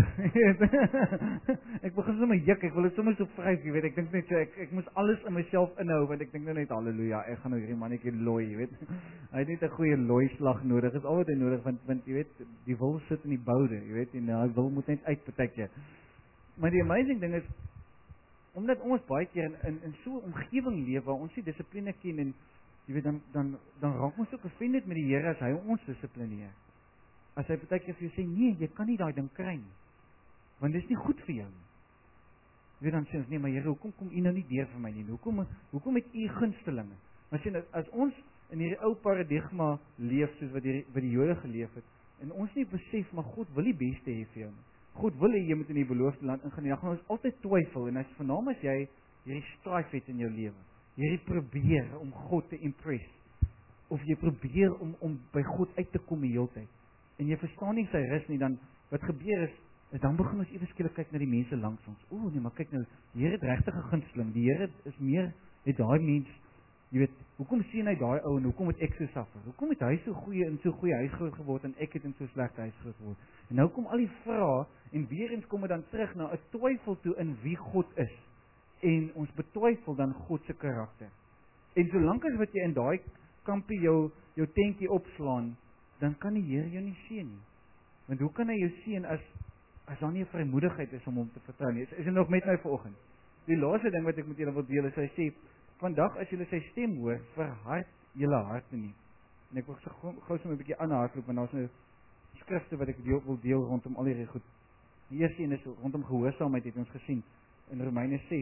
Ek begin sommer juk, ek wil dit sommer so vryf, jy weet, ek dink net so, ek, ek moes alles in myself inhou, want ek dink nou net, halleluja, ek gaan nou hierdie mannetjie looi, jy weet. Hy het net 'n goeie looi slag nodig, is al wat hy nodig, want, want jy weet, die wil sit in die boude, jy weet, en hy wil moet net uit partykeer. Maar die amazing ding is, omdat ons baie keer in, in, in so 'n omgewing leef, waar ons nie dissipline ken, en jy weet, dan, dan, dan raak ons ook offended met die Here as hy ons dissiplineer. As hy partykeer vir jou sê, nee, jy kan nie daai ding kry nie, want dit is nie goed vir jou nie. Jy weet, dan sê ons, nee, maar Here, hoekom kom u nou nie deur vir my nie? Hoekom, hoekom het u gunstelinge? Maar sê, as ons in hierdie ou paradigma leef, soos wat die, wat die Jode geleef het, en ons nie besef, maar God wil die beste hê vir jou nie. God wil hê jy moet in die beloofde land ingaan, dan gaan ons altyd twyfel, en as vernaam as jy hierdie strife het in jou lewe, jy probeer om God te impress, of jy probeer om, om by God uit te kom die hele tyd, en jy verstaan nie sy rus nie, dan, wat gebeur is, is dan begin ons ewe skielik kyk na die mense langs ons, o nee, maar kyk nou, die Here het regtig 'n gunsteling, die Here is meer, het daai mens, jy weet, hoekom sien hy daai ou, en hoekom het ek so suffer, hoekom het hy so goeie, in so goeie huis groot geword, en ek het in so slegte huis groot geword, en nou kom al die vrae, en weer eens kom het dan terug na 'n twyfel toe in wie God is, en ons betwyfel dan God se karakter. En solank as wat jy in daai kampie jou, jou tentjie opslaan, dan kan die Here jou nie seën nie. Want hoe kan hy jou seën as, as daar nie 'n vrymoedigheid is om hom te vertrou nie? Is, is hy nog met my vanoggend? Die laaste ding wat ek met julle wil deel is, hy sê, vandag as julle sy stem hoor, verhard julle harte nie. En ek wil so gou so 'n bietjie aanhardloop, want daar's nou skrifte wat ek deel, wil deel rondom al hierdie goed. Die eerste een is rondom gehoorsaamheid, het ons gesien in Romeine ses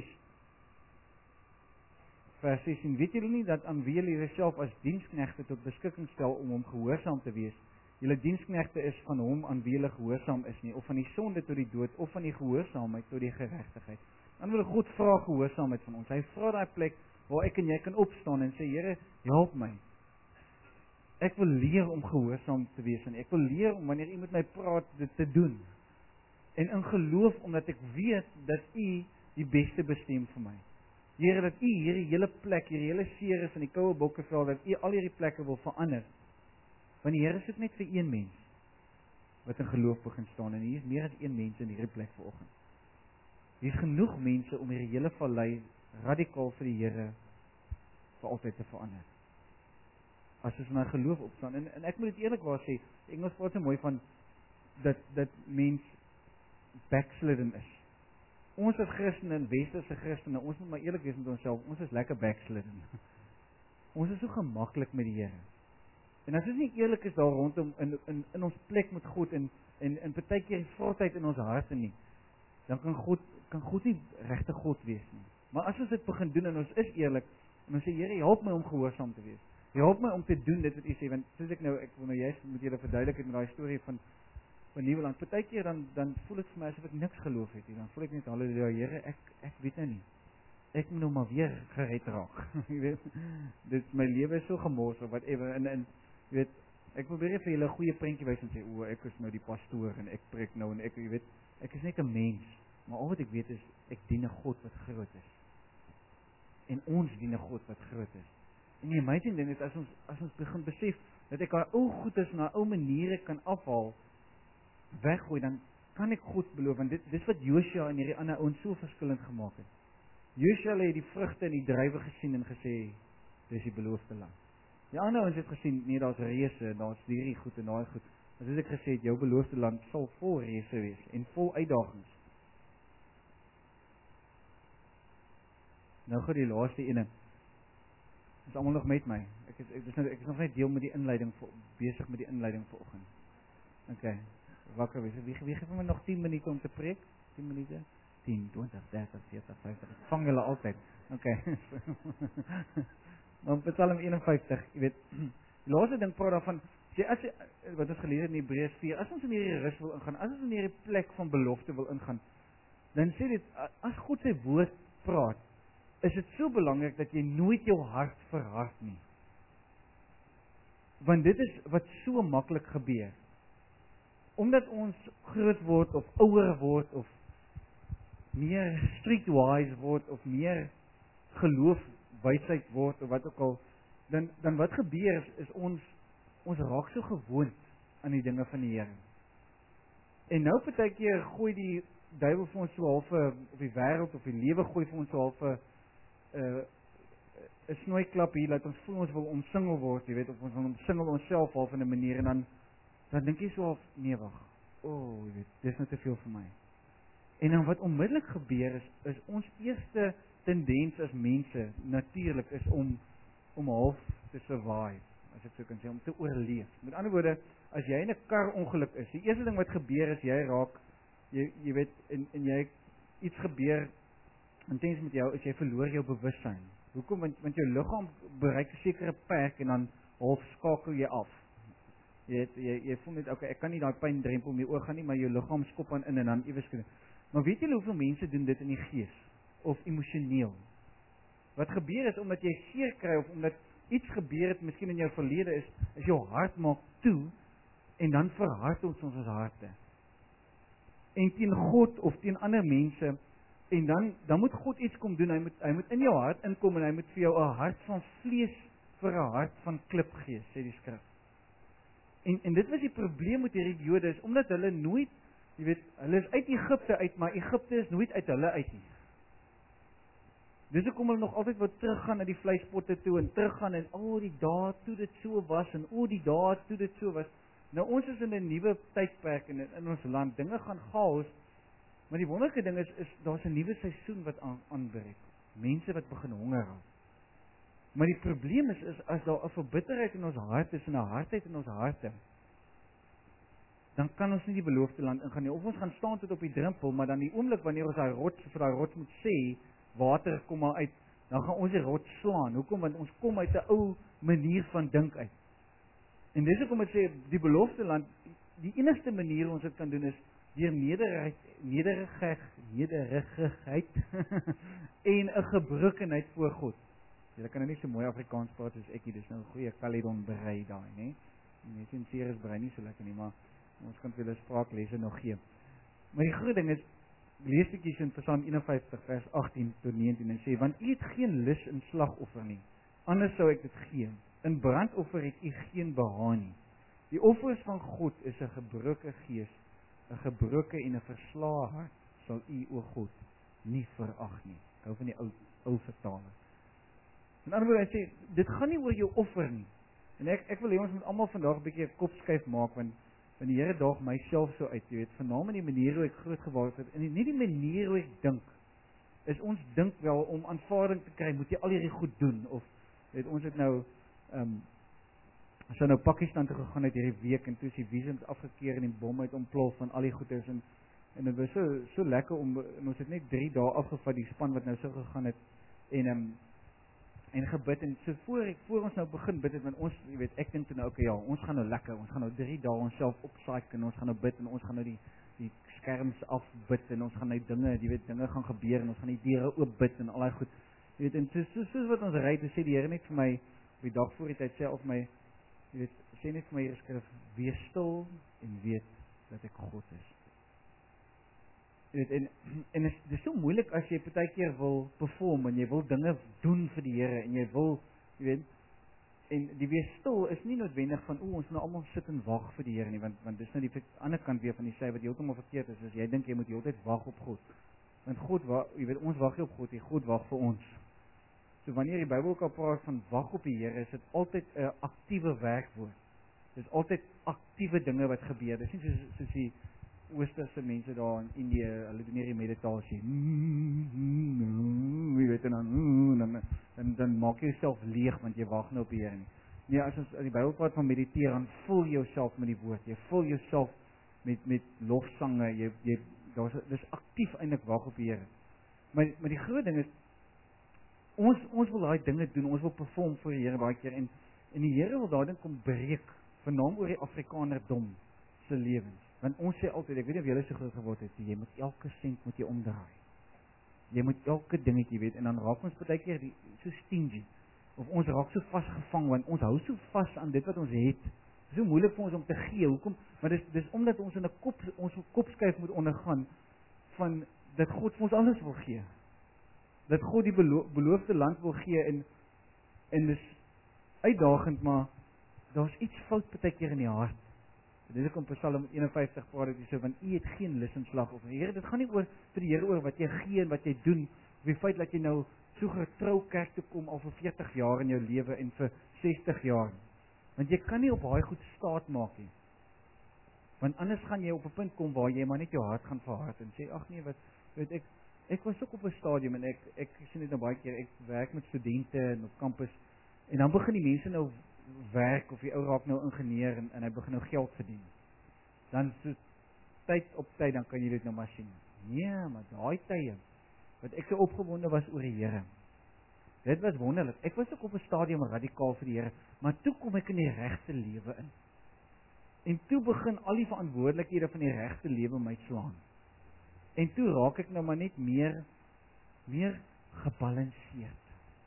vers sestien. Weet julle nie dat aan wie julle jouself as diensknegte tot beskikking stel om hom gehoorsaam te wees? Julle diensknegte is van hom aan wie julle gehoorsaam is nie, of van die sonde tot die dood, of van die gehoorsaamheid tot die geregtigheid. Dan wil God vra gehoorsaamheid van ons. Hy vra daai plek waar ek en jy kan opstaan en sê, Here, help my. Ek wil leer om gehoorsaam te wees en ek wil leer om wanneer U met my praat dit te doen. En in geloof omdat ek weet dat U die beste bestem vir my. Here, dat U hierdie hele plek, hierdie hele Ceres en die koue bokkeveld, dat U al hierdie plekke wil verander. Want die Here soek net vir een mens wat in geloof begin staan en hier is meer as een mens in hierdie plek vanoggend. Hier is genoeg mense om hierdie hele vallei radikaal vir die Here vir altyd te verander. As ons na geloof opstaan en, en ek moet dit eerlikwaar sê, Engels praat so mooi van dat dat mens backslidden is. Ons as Christene en westerse Christene, ons moet maar eerlik wees met onsself, ons is lekker backslidden. Ons is so gemaklik met die Here. En as ons nie eerlik is daar rondom in in in ons plek met God en en in partykeer die vrotheid in ons harte nie, dan kan God kan God nie regte God wees nie. Maar as ons dit begin doen en ons is eerlik en ons sê Here, help my om gehoorsaam te wees. Help my om te doen dit wat U sê, want soos ek nou ek wil nou juist moet julle verduidelik met daai storie van van Nieuweland. Partykeer dan dan voel dit vir my asof ek niks geloof het nie. Dan voel ek net halleluja, Here, ek ek weet nou nie. Ek moet nou maar weer gered raak. Jy weet, dit my lewe is so gemors of whatever en en jy weet, ek probeer vir julle 'n goeie prentjie wys en sê o, ek is nou die pastoor en ek preek nou en ek jy weet, ek is net 'n mens, maar al wat ek weet is ek dien 'n God wat groot is. En ons dien 'n God wat groot is. En die amazing ding is as ons as ons begin besef dat ek daai ou goedes na ou maniere kan afhaal, weggooi, dan kan ek God beloof want dit dis wat Josua en hierdie ander ouens so verskillend gemaak het. Josua het die vrugte en die druiwe gesien en gesê dis die beloofde land. Die ander ouens het gesien nee, daar's reëse, daar's hierdie goed en daai goed. Maar soos ek gesê het, jou beloofde land sal vol reëse wees en vol uitdagings. Nou gou die laaste ene. Is almal nog met my? Ek is ek is, nou, ek is nog net deel met die inleiding vir besig met die inleiding vanoggend. OK. Wakker wees. Wie wie gee vir my nog tien minute om te preek? tien minute? tien, twintig, dertig, veertig, vyftig. Vang julle altyd. OK. Dan Psalm eenenvyftig, jy weet, die laaste ding praat daarvan, sê as jy, wat ons gelees het in Hebreërs vier, as ons in hierdie rus wil ingaan, as ons in hierdie plek van belofte wil ingaan, dan sê dit, as God sy woord praat, is dit so belangrik dat jy nooit jou hart verhard nie. Want dit is wat so maklik gebeur. Omdat ons groot word of ouer word of meer streetwise word of meer geloof wysheid word of wat ook al, dan dan wat gebeur is, is ons ons raak so gewoond aan die dinge van die Here. En nou partykeer gooi die duiwel vir ons so half op die wêreld of die lewe gooi vir ons so half 'n uh, 'n snoeiklap hier dat ons voel ons wil omsingel word, jy weet, of ons wil omsingel onsself half in 'n manier en dan dan dink jy so half nee wag. O, oh, jy weet, dis net te veel vir my. En dan wat onmiddellik gebeur is is ons eerste tendens as mense natuurlik is om om half te survive, as ek so kan sê, om te oorleef. Met ander woorde, as jy in 'n kar ongeluk is, die eerste ding wat gebeur is jy raak jy jy weet en en jy iets gebeur intens met jou, is jy verloor jou bewussyn. Hoekom? Want want jou liggaam bereik 'n sekere perk en dan half skakel jy af. Jy het, jy jy voel net okay, ek kan nie daai pyn drempel meer oorgaan nie, maar jou liggaam skop aan in en dan iewers. Maar weet julle hoeveel mense doen dit in die gees of emosioneel? Wat gebeur is omdat jy seer kry of omdat iets gebeur het miskien in jou verlede is, is jou hart maak toe en dan verhard ons ons ons harte. En teen God of teen ander mense en dan dan moet God iets kom doen. Hy moet hy moet in jou hart inkom en hy moet vir jou 'n hart van vlees vir 'n hart van klip gee, sê die skrif. En en dit was die probleem met hierdie Jode is omdat hulle nooit, jy weet, hulle is uit Egipte uit, maar Egipte is nooit uit hulle uit nie. Dis hoekom hulle nog altyd wou teruggaan na die vleispotte toe en teruggaan en o, oh, die dae toe dit so was en o, oh, die dae toe dit so was. Nou ons is in 'n nuwe tydperk in in ons land. Dinge gaan chaos, maar die wonderlike ding is is daar's 'n nuwe seisoen wat aan, aanbreek. Mense wat begin honger raak. Maar die probleem is, is as daar 'n verbitterheid in ons hart is en 'n hardheid in ons harte, dan kan ons nie die beloofde land ingaan nie. Of ons gaan staan tot op die drempel, maar dan die oomblik wanneer ons daai rots vir daai rots moet sê, water kom maar uit, dan gaan ons die rots slaan. Hoekom? Want ons kom uit 'n ou manier van dink uit. En dis hoekom ek sê die beloofde land, die enigste manier ons dit kan doen is deur nederigheid, nederigheid, nederigheid en 'n gebrokenheid voor God. Julle kan nou nie so mooi Afrikaans praat soos ek nie, dis nou 'n goeie Caledon berei daai, né? Net in Ceres berei nie so lekker nie, maar ons kan vir hulle spraaklesse nog gee. Maar die groot ding is, lees ek hier in Psalm een en vyftig vers agttien tot negentien en sê, want u het geen lus in slagoffer nie, anders sou ek dit gee. In brandoffer het u geen behaag nie. Die offers van God is 'n gebroke gees, 'n gebroke en 'n verslae hart sal u, o God, nie verag nie. Ek hou van die ou ou vertaling. In ander woorde, hy sê, dit gaan nie oor jou offer nie. En ek ek wil hê ons moet almal vandag 'n bietjie 'n kopskuif maak, want want die Here daag myself so uit, jy weet, vernaam in die manier hoe ek groot geword het, en nie die manier hoe ek dink, is ons dink wel om aanvaarding te kry, moet jy al hierdie goed doen, of, weet, ons het nou, ehm, um, so nou Pakistan toe gegaan het hierdie week, en toe is die visums afgekeer, en die bom uit ontplof, van al die goeders, en, en het was so, so lekker om, en ons het net drie dae afgevat, die span wat nou so gegaan het, en, um, en gebid, en so voor, ek, voor ons nou begin bid het, want ons, jy weet, ek dink toe nou, okay, ja, ons gaan nou lekker, ons gaan nou drie dae onsself opsaak, en ons gaan nou bid, en ons gaan nou die, die skerms afbid, en ons gaan nou dinge, jy weet, dinge gaan gebeur, en ons gaan die deure oopbid, en al die goed, jy weet, en so, so, soos wat ons ry, toe sê die Here net vir my, op die dag voor die tyd, sê of my, jy weet, sê net vir my hier skrif, wees stil, en weet, dat ek God is. Jy weet, en, en het is so moeilik, as jy partykeer wil perform, en jy wil dinge doen vir die Here, en jy wil, jy weet, en die wees stil is nie noodwendig van, o, ons nou allemaal sit en wag vir die Here nie, want, want dis nou die ander kant weer van die sy, wat heeltemal verkeerd is, is jy dink jy moet die hele tyd wag op God, want God, jy weet, ons wag nie op God, die God wag vir ons. So wanneer die Bybel ook al praat van wag op die Here, is dit altyd 'n aktiewe werkwoord. Dit is altyd aktiewe dinge wat gebeur. Dit is nie soos, soos die Oosterse mense daar in Indië, hulle doen hierdie meditasie. Jy weet, en dan, dan, dan, dan maak jy jouself leeg, want jy wag nou op die Here nie. Nee, as ons in die Bybel praat van mediteer, dan vul jouself met die woord. Jy vul jouself met, met lofsange, jy, jy, daar is, dis actief eintlik wag op die Here. Maar, maar die groot ding is, Ons, ons wil daai dinge doen, ons wil perform vir die Here baie keer, en, en die Here wil daarin kom breek, vernaam oor die Afrikanerdom se lewens. Want ons sê altyd, ek weet nie of julle so groot geword het, jy moet elke sent moet jy omdraai. Jy moet elke dingetje weet, en dan raak ons baie keer die, so stingy, of ons raak so vastgevang, want ons hou so vast aan dit wat ons het. Het is so moeilik vir ons om te gee, hoekom? Maar dis, dis omdat ons in 'n kop, ons kopskuif moet ondergaan, van, dat God vir ons alles wil gee. Dat God die belo beloofde land wil gee, en, en dis uitdagend, maar daar is iets fout partykeer in die hart. Dit is ook in Psalm een en vyftig praat dit so, want u het geen lus in slagoffer. Here, dit gaan nie oor vir die Here oor wat jy gee en wat jy doen, of die feit dat jy nou so getrou kerk toe kom al vir veertig jaar in jou lewe en vir sestig jaar. Want jy kan nie op daai goed staat maak nie. Want anders gaan jy op 'n punt kom waar jy maar net jou hart gaan verhard en sê, ag nee, wat weet ek Ek was ook op 'n stadium, en ek, ek sien dit nou baie keer, ek werk met studente en op kampus, en dan begin die mense nou werk, of die ou raak nou ingenieur, en, en hy begin nou geld verdien. Dan so tyd op tyd, dan kan jy dit nou maar sien. Nee, maar daai tye, wat ek so opgewonde was oor die Here, dit was wonderlik. Ek was ook op 'n stadium radikaal vir die Here, maar toe kom ek in die regte lewe in. En toe begin al die verantwoordelikhede van die regte lewe my slaan. En toe raak ek nou maar net meer, meer gebalanseerd.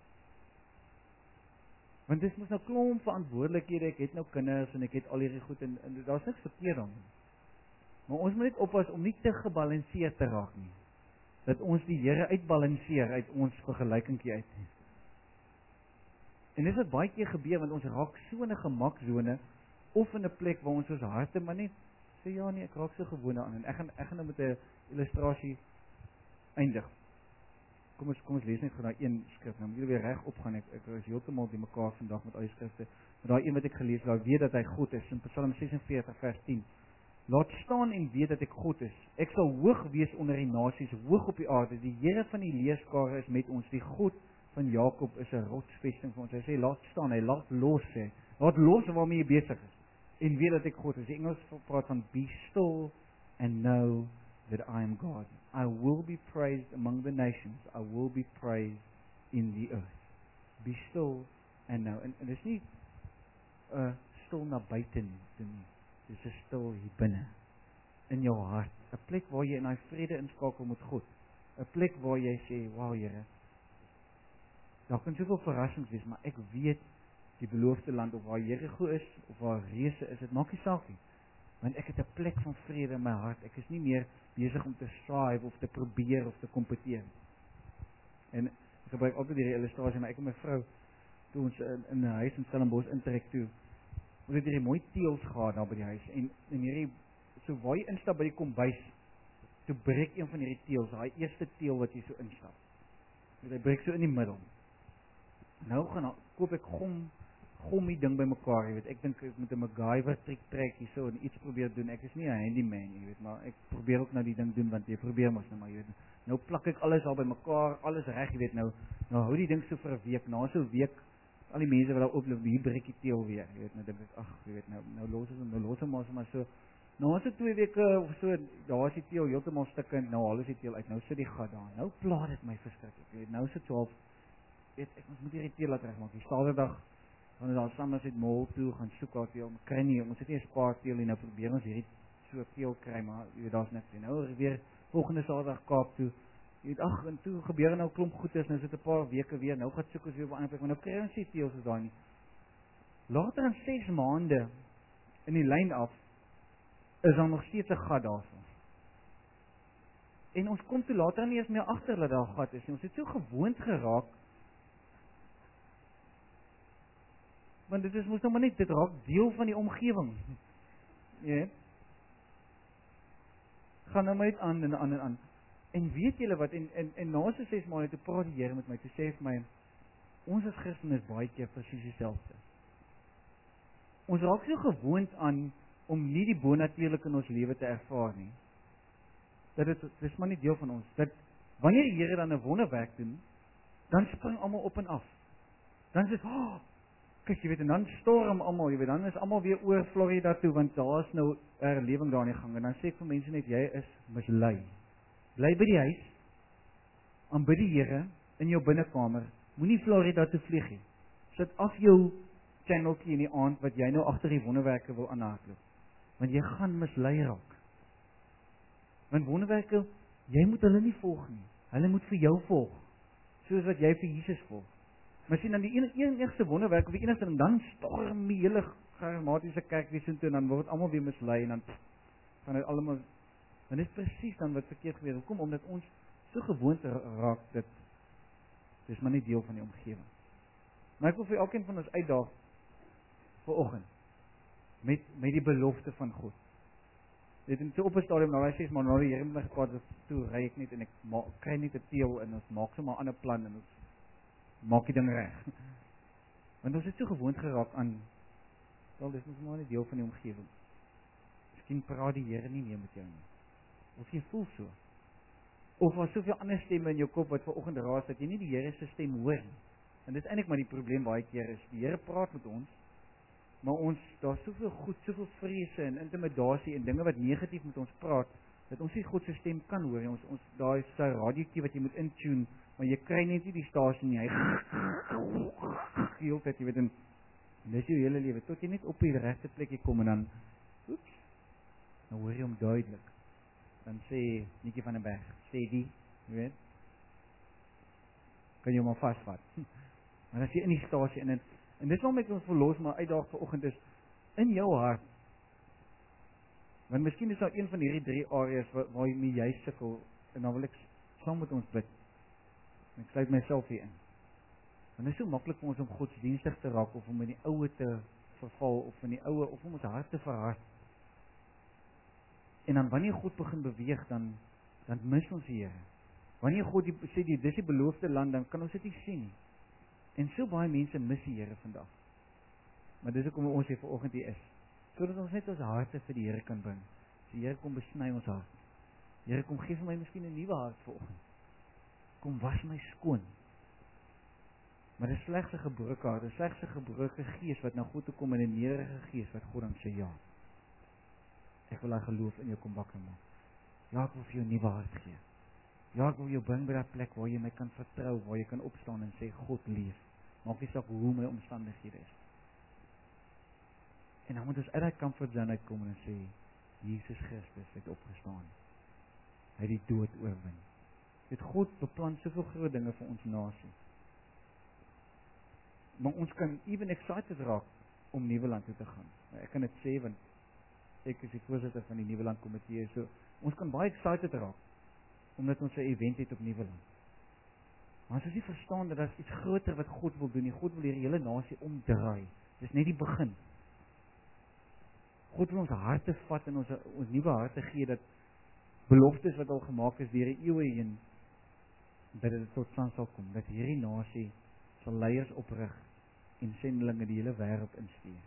Want dis mos nou klomp verantwoordelikhede, ek het nou kinders, en ek het al hierdie goed, en, en daar is niks verkeerd aan. Maar ons moet net oppas om nie te gebalanseerd te raak nie. Dat ons die Here uitbalanseer uit ons vergelykingkie uit. En dis wat baie keer gebeur, want ons raak so in 'n gemaksone, of in 'n plek waar ons ons harte maar net sê, ja nee, ek raak so gewone aan, en ek gaan, ek gaan nou met 'n illustrasie eindig. Kom ons, kom ons lees net gou een skrif, nou moet julle weer reg opgaan, ek, ek is heeltemal die mekaar vandag met al die skrifte, maar daai een wat ek gelees, daar weet dat hy God is, in Psalm ses en veertig vers tien, laat staan en weet dat ek God is, ek sal hoog wees onder die nasies, hoog op die aarde, die Here van die leerskare is met ons, die God van Jakob is 'n rotsvesting vir ons. Hy sê laat staan, hy laat los sê. Laat los waarmee jy besig is. En weet dat ek God is. Die Engels praat van be still and know that I am God. I will be praised among the nations. I will be praised in the earth. Be still and know. En, en dis nie uh, stil na buite nie. Dis 'n stil hier binne. In jou hart. 'n Plek waar jy in daai vrede inskakel met God. 'n Plek waar jy sê, "Wow, Here. Daar kan soveel verrassings wees, maar ek weet die beloofde land of waar Jerigo is of waar reëse is, dit maak nie saak nie. Want ek het 'n plek van vrede in my hart. Ek is nie meer besig om te strive of te probeer of te kompeteer." En ek gebruik altyd hierdie illustrasie, maar ek en my vrou toe ons in, in 'n huis in Stellenbosch intrek toe, ons het hierdie mooi teëls gehad daar by die huis en en hierdie so waar jy instap by die kombuis, toe breek een van hierdie teëls, daai eerste teël wat jy so instap. Hy breek so in die middel. Nou gaan koop ek gom gom die ding bymekaar, jy weet. Ek dink ek moet 'n MacGyver trick trek hierso en iets probeer doen. Ek is nie 'n handyman, jy weet, maar ek probeer ook nou die ding doen want jy probeer mos nou maar, jy weet. Nou plak ek alles al bymekaar, alles reg, jy weet nou. Nou hou die ding so vir 'n week. Na so 'n week al die mense wat daar oploop, hier breek die teël weer, jy weet. Nou dink ek, ag, jy weet nou, nou los ons nou los ons maar so. Nou so twee weke of so, daar is die teël heeltemal stukkend. Nou haal ons die teël uit. Nou sit die gat daar. Nou pla dit my verskriklik. Jy weet, nou sit twaalf weet ek ons moet hierdie teël laat regmaak. Die Saterdag gaan ons daar saam uit mall toe gaan soek daar teël. Kry nie, ons het nie 'n spaar teël nie. Nou probeer ons hierdie so teël kry, maar jy weet daar's niks nie. Nou weer volgende Saterdag Kaap toe. Jy weet ag, en toe gebeur nou klomp goedes. Nou sit 'n paar weke weer. Nou gaan soek ons weer op 'n ander plek, maar nou kry ons nie teëls soos daai nie. Later in ses maande in die lyn af is daar nog steeds 'n gat daarso. En ons kom toe later nie eens meer agter dat daar 'n gat is nie. Ons het so gewoond geraak. Want dit is mos nou maar net, dit raak deel van die omgewing. Ja. Gaan nou maar net aan en aan en aan. En weet julle wat, en, en, en na so ses maande toe praat die Here met my, toe sê vir my, ons as Christene is baie keer presies dieselfde. Ons raak so gewoond aan om nie die bonatuurlike in ons lewe te ervaar nie. Dat dit, dit is maar nie deel van ons. Dat wanneer die Here dan 'n wonderwerk doen, dan spring almal op en af. Dan sê, oh, kyk, jy weet, en dan storm almal, jy weet, dan is almal weer oor Florida toe, want daar is nou 'n herlewing daar in die gang. En dan sê ek vir mense net, jy is mislei. Bly by die huis, aanbid die Here in jou binnekamer. Moenie Florida toe vlieg nie. Sit af jou channeltjie in die aand wat jy nou agter die wonderwerke wil aanhardloop. Want jy gaan mislei raak. Want wonderwerke, jy moet hulle nie volg nie. Hulle moet vir jou volg. Soos wat jy vir Jesus volg. Maar sien dan die een, een eerste wonderwerk of die enigste en dan storm die hele charismatiese kerk weer so toe en dan word almal weer mislei en dan gaan dit almal. En dit is presies dan wat verkeerd gebeur. Hoekom? Omdat ons so gewoond raak dat dis maar nie deel van die omgewing. Maar ek wil vir elkeen van ons uitdaag vir oggend met met die belofte van God. Dit is so op 'n stadium nou hy sê maar nou die Here met my gepraat het, toe ry ek net en ek maak, kry net 'n teël en ons maak sommer 'n ander plan en ons maak die ding reg. Want ons het so gewoond geraak aan wel dis mos maar 'n deel van die omgewing. Miskien praat die Here nie meer met jou nie. Of jy voel so. Of was soveel ander stemme in jou kop wat vanoggend raas dat jy nie die Here se stem hoor nie. En dit is eintlik maar die probleem baie keer is die Here praat met ons, maar ons daar's soveel goed, soveel vrese en intimidasie en dinge wat negatief met ons praat dat ons nie God se stem kan hoor nie. Ons ons daai se radiootjie wat jy moet intune, maar jy kry net nie die stasie nie. Hy heeltyd, jy weet, en dis jou hele lewe tot jy net op die regte plekkie kom en dan oeps, nou hoor jy hom duidelik. Dan sê Nikkie van der Berg, sê die, jy weet, kan jy hom maar vasvat. Maar as jy in die stasie in en, en dis waarom ek ons verlos maar uitdaag vanoggend is in jou hart. Want miskien is daar een van hierdie drie areas waar, waar jy jy sukkel en dan wil ek saam met ons bid. En ek sluit myself hier in. Want dit is so maklik vir ons om godsdienstig te raak of om in die oue te verval of in die oue of om ons hart te verhard. En dan wanneer God begin beweeg dan dan mis ons die Here. Wanneer God die, sê die dis die beloofde land, dan kan ons dit nie sien nie. En so baie mense mis die Here vandag. Maar dis hoekom ons hier vanoggend hier is. Sodat ons net ons harte vir die Here kan bring. Die Here kom besny ons hart. Die Here kom gee vir my miskien 'n nuwe hart vanoggend. Kom was my skoon. Maar dis slegs 'n gebroke hart, dis slegs 'n gebroke gees wat na God toe kom in 'n nederige gees wat God dan sê ja. Ek wil daai geloof in jou kom wakker maak. Ja, ek wil vir jou 'n nuwe hart gee. Ja, ek wil jou bring by daai plek waar jy my kan vertrou, waar jy kan opstaan en sê God leef. Maak nie saak hoe my omstandighede is. En dan moet ons uit daai comfort zone uitkom en sê Jesus Christus het opgestaan. Hy het die dood oorwin. Dit God beplan soveel groot dinge vir ons nasie. Maar ons kan even excited raak om Nieuweland toe te gaan. Ek kan dit sê want ek is die voorsitter van die Nieuweland komitee, so ons kan baie excited raak omdat ons 'n event het op Nieuweland. Maar as ons nie verstaan dat daar iets groter wat God wil doen nie, God wil hierdie hele nasie omdraai. Dis net die begin. God wil ons harte vat en ons ons nuwe harte gee dat beloftes wat al gemaak is deur die eeue heen dat dit tot stand sal kom, dat hierdie nasie sal leiers oprig en sendelinge die hele wêreld instuur.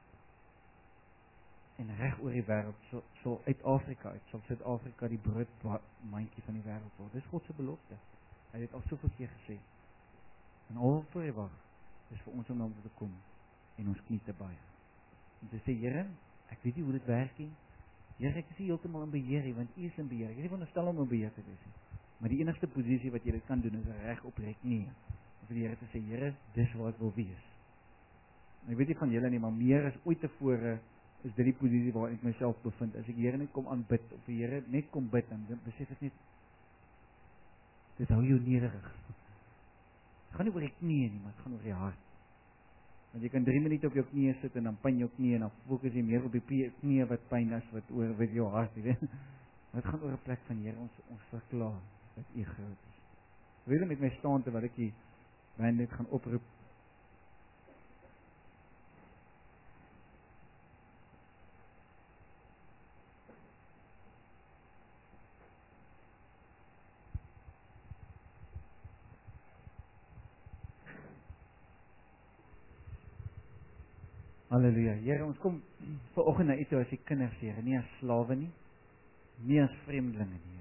En reg oor die wêreld sal, sal uit Afrika uit, sal Suid-Afrika die broodmandjie van die wêreld word. Dis God se belofte. Hy het al soveel keer gesê. En al wat hy wag is vir ons om na hom te kom en ons knie te buig. En te sê, Here, ek weet nie hoe dit werk nie. Here, ek is nie heeltemal in beheer nie, want U is in beheer. Ek is nie veronderstel om in beheer te wees nie. Maar die enigste posisie wat jy dit kan doen is reg oprek nie. Om vir die Here te sê, Here, dis waar ek wil wees. En ek weet nie van julle nie, maar meer as ooit tevore is dit die posisie waar ek myself bevind. As ek die Here net kom aanbid, of die Here net kom bid, dan besef ek net, dit hou jou nederig. Het gaan nie oor die knie nie, maar het gaan oor die hart. Want jy kan drie minute op jou knie sit en dan pyn jou knie en dan fokus jy meer op die knie wat pyn as wat oor wat jou hart, jy weet. Maar het gaan oor 'n plek van Here, ons ons verklaar dat U groot is. Wil jy met my staan terwyl ek die band net gaan oproep? Halleluja. Here, ons kom vanoggend na U toe as U kinders, Here, nie as slawe nie, nie as vreemdelinge nie.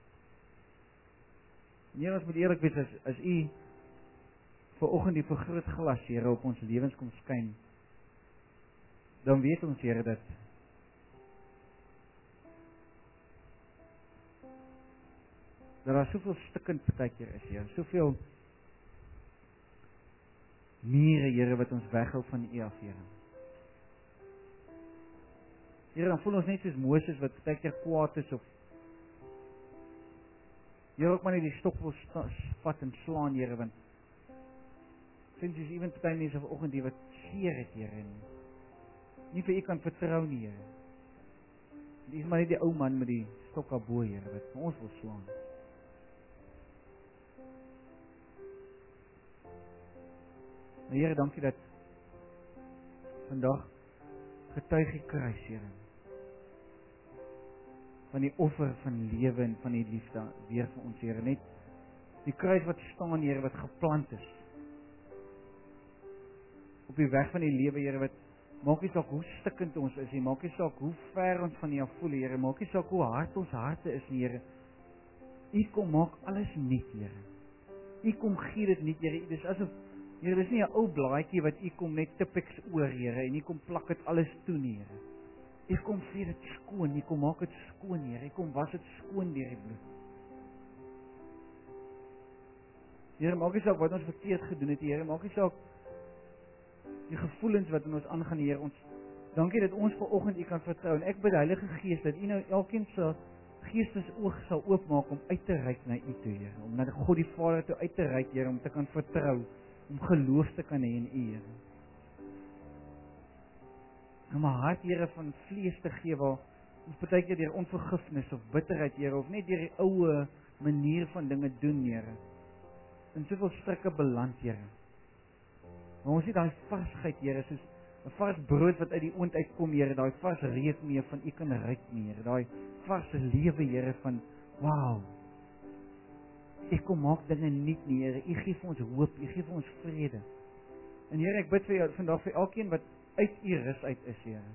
Here, ons moet eerlik wees, as, as U vanoggend die vergrootglas, Here, op ons lewens kom skyn, dan weet ons, Here, dat dat daar soveel stikkend partykeer is, Here, soveel mure, Here, wat ons weghou van U af, Here. Here, dan voel ons net soos Moses wat partykeer kwaad is of Here ook maar net die stok wil vat en slaan, Here, want vind jy ewen party mense vanoggend die wat seer het, Here, en nie vir U kan vertrou nie, Here. Dit is maar net die ou man met die stok abo, Here, wat vir ons wil slaan. Nou, Here, dankie dat vandag getuig die kruis, Here, van die offer van lewe en van die liefde weer vir ons, Here, net die kruis wat staan, Here, wat geplant is op die weg van die lewe, Here, wat maak nie saak hoe stikkend ons is, maak nie saak hoe ver ons van U af voel, Here, maak nie saak hoe hard ons harte is, Here. U kom maak alles nuut, Here. U kom gee dit nuut, Here. Dis asof, Here, dis nie 'n ou blaadjie wat U kom net tipiks oor, Here, en U kom plak dit alles toe, nie, Here. U kom vee dit skoon, U kom maak dit skoon, Here. U kom was dit skoon deur die bloed. Here, maak nie saak wat ons verkeerd gedoen het, Here, maak nie saak die gevoelens wat in ons aangaan, Here. Ons dankie dat ons vanoggend U kan vertrou en ek bid Heilige Gees dat U nou elkeen se geestesoog sal oopmaak om uit te reik na U toe, Here, om na God die Vader toe uit te reik, Here, om te kan vertrou, om geloof te kan hê in U, Here. Om 'n hart, Here, van vlees te gee waar ons partykeer deur onvergifnis of bitterheid, Here, of net deur die oue manier van dinge doen, Here, in soveel strikke beland, Here. Maar ons het daai varsheid, Here, soos 'n vars brood wat uit die oond uitkom, Here, daai vars reuk mee van U kan ruik, Here, daai varse lewe, Here, van wow. U kom maak dinge nuut, Here. U gee vir ons hoop, U gee vir ons vrede. En Here, ek bid vir jou vandag vir elkeen wat uit U rus uit is, Here.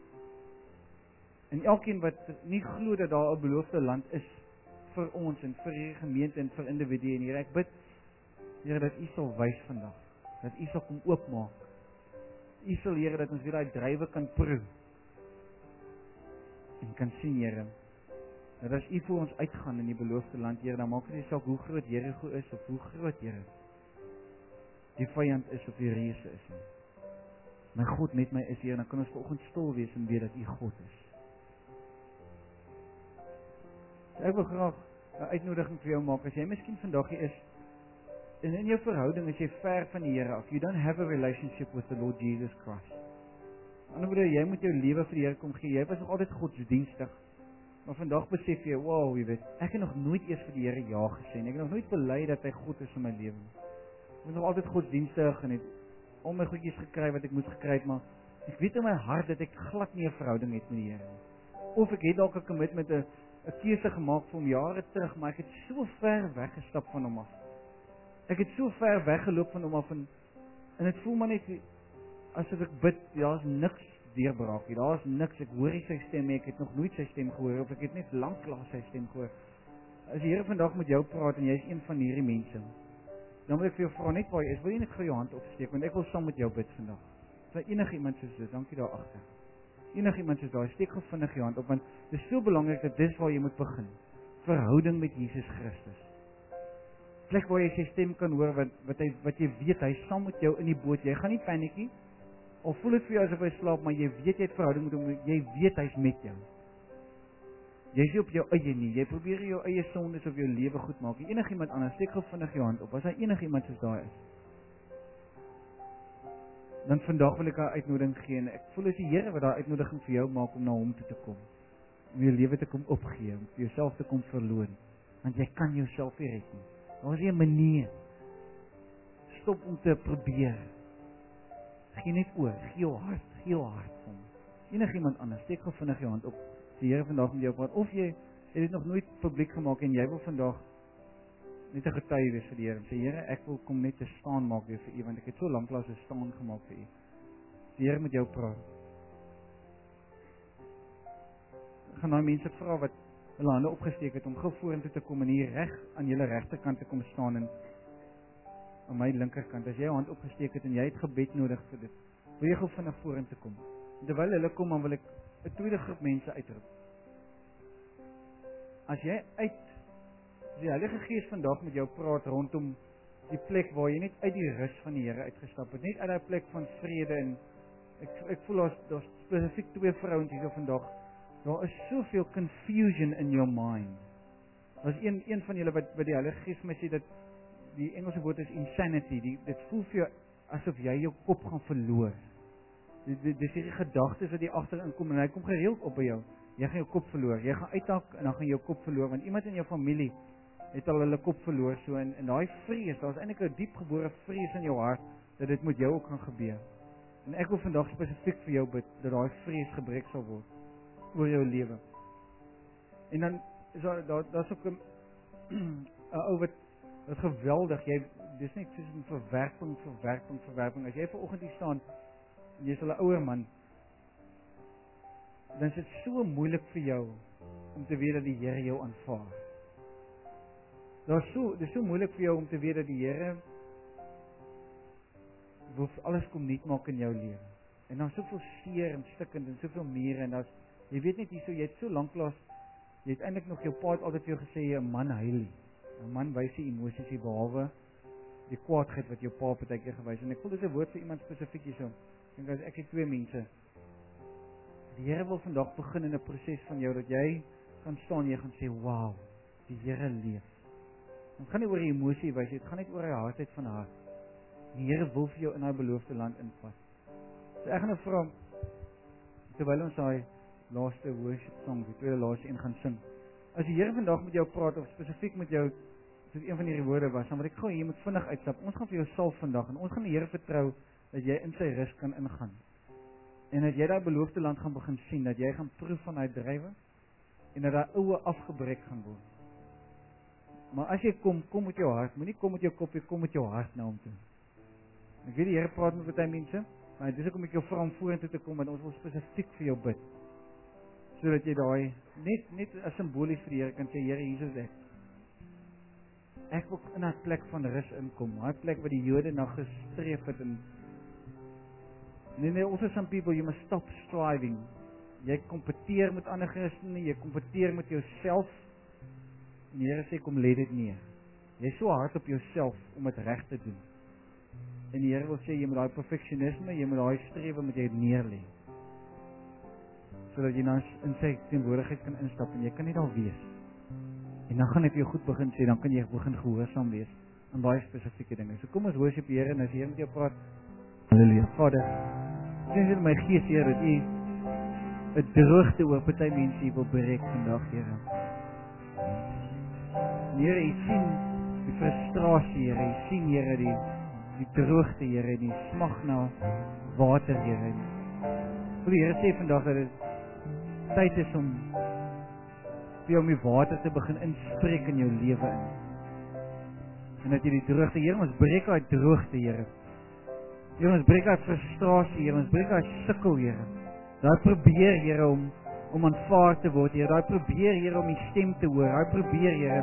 En elkeen wat nie glo dat daar 'n beloofde land is vir ons en vir hierdie gemeente en vir individue, en Here, ek bid, Here, dat U sal wys vandag dat U sal kom oopmaak. U sal, Here, dat ons weer daai druiwe kan proe en kan sien, Here, dat as U vir ons uitgaan in die beloofde land, Here, dan maak dit nie saak hoe groot Jerigo is of hoe groot, Here, die vyand is of die reëse is nie. My God met my is, Here, dan kan ons vanoggend stil wees en weet dat U God is. So ek wil graag 'n uitnodiging vir jou maak, as jy miskien vandag hier is, en in jou verhouding is jy ver van die Here af, you don't have a relationship with the Lord Jesus Christ. Aan die ander kant, jy moet jou lewe vir die Here kom gee, jy was nog altyd godsdienstig, maar vandag besef jy, wow, jy weet, ek het nog nooit eers vir die Here ja gesê, ek het nog nooit bely dat hy God is in my lewe. Ek was nog altyd godsdienstig en het al my goedjies gekry wat ek moes gekry het, maar ek weet in my hart dat ek glad nie 'n verhouding het met die Here nie. Of ek het dalk 'n commitment, 'n 'n keuse gemaak vir hom jare terug, maar ek het so ver weggestap van hom af. Ek het so ver weggeloop van hom af en en dit voel maar net asof ek bid, daar's niks deurbraak nie. Daar's niks. Ek hoor nie sy stem nie. Ek het nog nooit sy stem gehoor of ek het net lanklaas sy stem gehoor. As die Here vandag met jou praat en jy is een van hierdie mense, dan wil ek vir jou vra net waar jy is. Wil jy net gou jou hand opsteek want ek wil saam met jou bid vandag. Vir enige iemand soos dit, dankie daar agter. Enige iemand soos daai, steek gou vinnig jou hand op want dit is veel belangrik dat dis waar jy moet begin. Verhouding met Jesus Christus. Plek waar jy sy stem kan hoor wat wat hy wat jy weet hy is saam met jou in die boot. Jy gaan nie paniek nie. Of voel dit vir jou asof hy slaap, maar jy weet jy het verhouding met hom, jy weet hy's met jou. Jy is nie op jou eie nie. Jy probeer jou eie sondes of jou lewe goed maak. Enige iemand anders, steek gou vinnig jou hand op. As daar enige iemand soos daai is. Dan vandag wil ek 'n uitnodiging gee en ek voel as die Here wat daai uitnodiging vir jou maak om na hom toe te kom. Om jou lewe te kom opgee, om jouself te kom verloon. Want jy kan jouself nie red nie. Daar is nie 'n manier. Stop om te probeer. Gee net oor, gee jou hart, gee jou hart vir hom. Enige iemand anders, steek gou vinnig jou hand op. Die Here vandag met jou praat. Of jy het dit nog nooit publiek gemaak en jy wil vandag net 'n getuie wees vir die Here. Sê Here, ek wil kom net te staan maak weer vir U want ek het so lank lank 'n staan gemaak vir U. Die Here met jou praat. Ek gaan nou mense vra wat hulle hande opgesteek het om gou vorentoe te kom en hier reg aan julle regterkant te kom staan en aan my linkerkant. As jy jou hand opgesteek het en jy het gebed nodig vir dit, wil jy gou vinnig vorentoe kom. Terwyl hulle kom, dan wil ek 'n tweede groep mense uitroep. As jy uit die Heilige Gees vandag met jou praat rondom die plek waar jy net uit die rus van die Here uitgestap het, net uit daai plek van vrede en ek ek voel daar's daar's spesifiek twee vrouens hier vandag. Daar is soveel confusion in your mind. Daar's een een van julle wat by die Heilige Gees my sê dat die Engelse woord is insanity. Die, dit voel vir jou asof jy jou kop gaan verloor. Dis hierdie gedagtes wat hier agterin kom en hy kom gereeld op by jou. Jy gaan jou kop verloor. Jy gaan uithak en dan gaan jy jou kop verloor want iemand in jou familie het al hulle kop verloor so en en daai vrees, daar's eintlik 'n diepgebore vrees in jou hart dat dit met jou ook gaan gebeur. En ek wil vandag spesifiek vir jou bid dat daai vrees gebreek sal word oor jou lewe. En dan is daar daar daar's ook 'n 'n ou wat wat geweldig, jy dis net soos 'n verwerping, verwerping, verwerping. As jy vanoggend hier staan en jy's al 'n ouer man, dan is dit so moeilik vir jou om te weet dat die Here jou aanvaar. Dit is so, dit is so moeilik vir jou om te weet dat die Here wil alles kom nuut maak in jou lewe. En dan soveel seer en stikkend en soveel mure en daar's jy weet net hierso jy het so lank lank jy het eintlik nog jou pa het altyd vir jou gesê 'n man huil nie. 'n Man wys nie emosies nie behalwe die kwaadheid wat jou pa partykeer gewys en ek voel dis 'n woord vir iemand spesifiek hierso. Dink as ek het twee mense. Die Here wil vandag begin in 'n proses van jou dat jy gaan staan en jy gaan sê, "Wow, die Here leef." Dit gaan nie oor die emosie wys, dit gaan net oor die hardheid van hart. Die Here wil vir jou in daai beloofde land invat. So ek gaan nou vra terwyl ons daai laaste worship song, die tweede laaste een gaan sing. As die Here vandag met jou praat of spesifiek met jou soos een van hierdie woorde was, dan wil ek gou hier moet vinnig uitstap. Ons gaan vir jou salf vandag en ons gaan die Here vertrou dat jy in sy rus kan ingaan. En dat jy daai beloofde land gaan begin sien, dat jy gaan proef van daai drywe en dat daai oue afgebreek gaan word. Maar as jy kom, kom met jou hart. Moenie kom met jou kop, jy kom met jou hart na hom toe. Ek weet die Here praat met baie mense, maar dis hoekom ek jou vra om vorentoe te kom want ons wil spesifiek vir jou bid. Sodat jy daai net net as simbolies vir die Here kan sê, Here, hier is ek. ek wil in 'n plek van rus inkom, daai plek waar die Jode na gestreef het en nee, nee, also some people, you must stop striving. Jy kompeteer met ander Christene, jy kompeteer met jouself, en die Here sê, kom lê dit neer. Jy is so hard op jouself om dit reg te doen. En die Here wil sê, jy moet daai perfeksionisme, jy moet daai strewe met jy neer lê. Sodat jy nou in sy teenwoordigheid kan instap, en jy kan nie daar wees. En dan gaan dit jou goed begin sê, dan kan jy begin gehoorsaam wees aan baie spesifieke dinge. So kom ons worship die Here, en as die Here met jou praat, halleluja, Vader, sien in my gees, Here, dat U 'n droogte oor party mense hier wil breek vandag, Here. En Here, U sien die frustrasie, Here, U sien, Here, die, die droogte, Here, die smag na water, Here. Wil die Here sê vandag dat dit tyd is om vir jou om die water te begin inspreek in jou lewe in. En dat jy die droogte, Here, ons breek uit droogte, Here. Here, ons breek uit frustrasie, Here, ons breek uit sukkel, Here. Daai probeer, Here, om om aanvaar te word, Here. Daai probeer, Here, om die stem te hoor. Daai probeer, Here.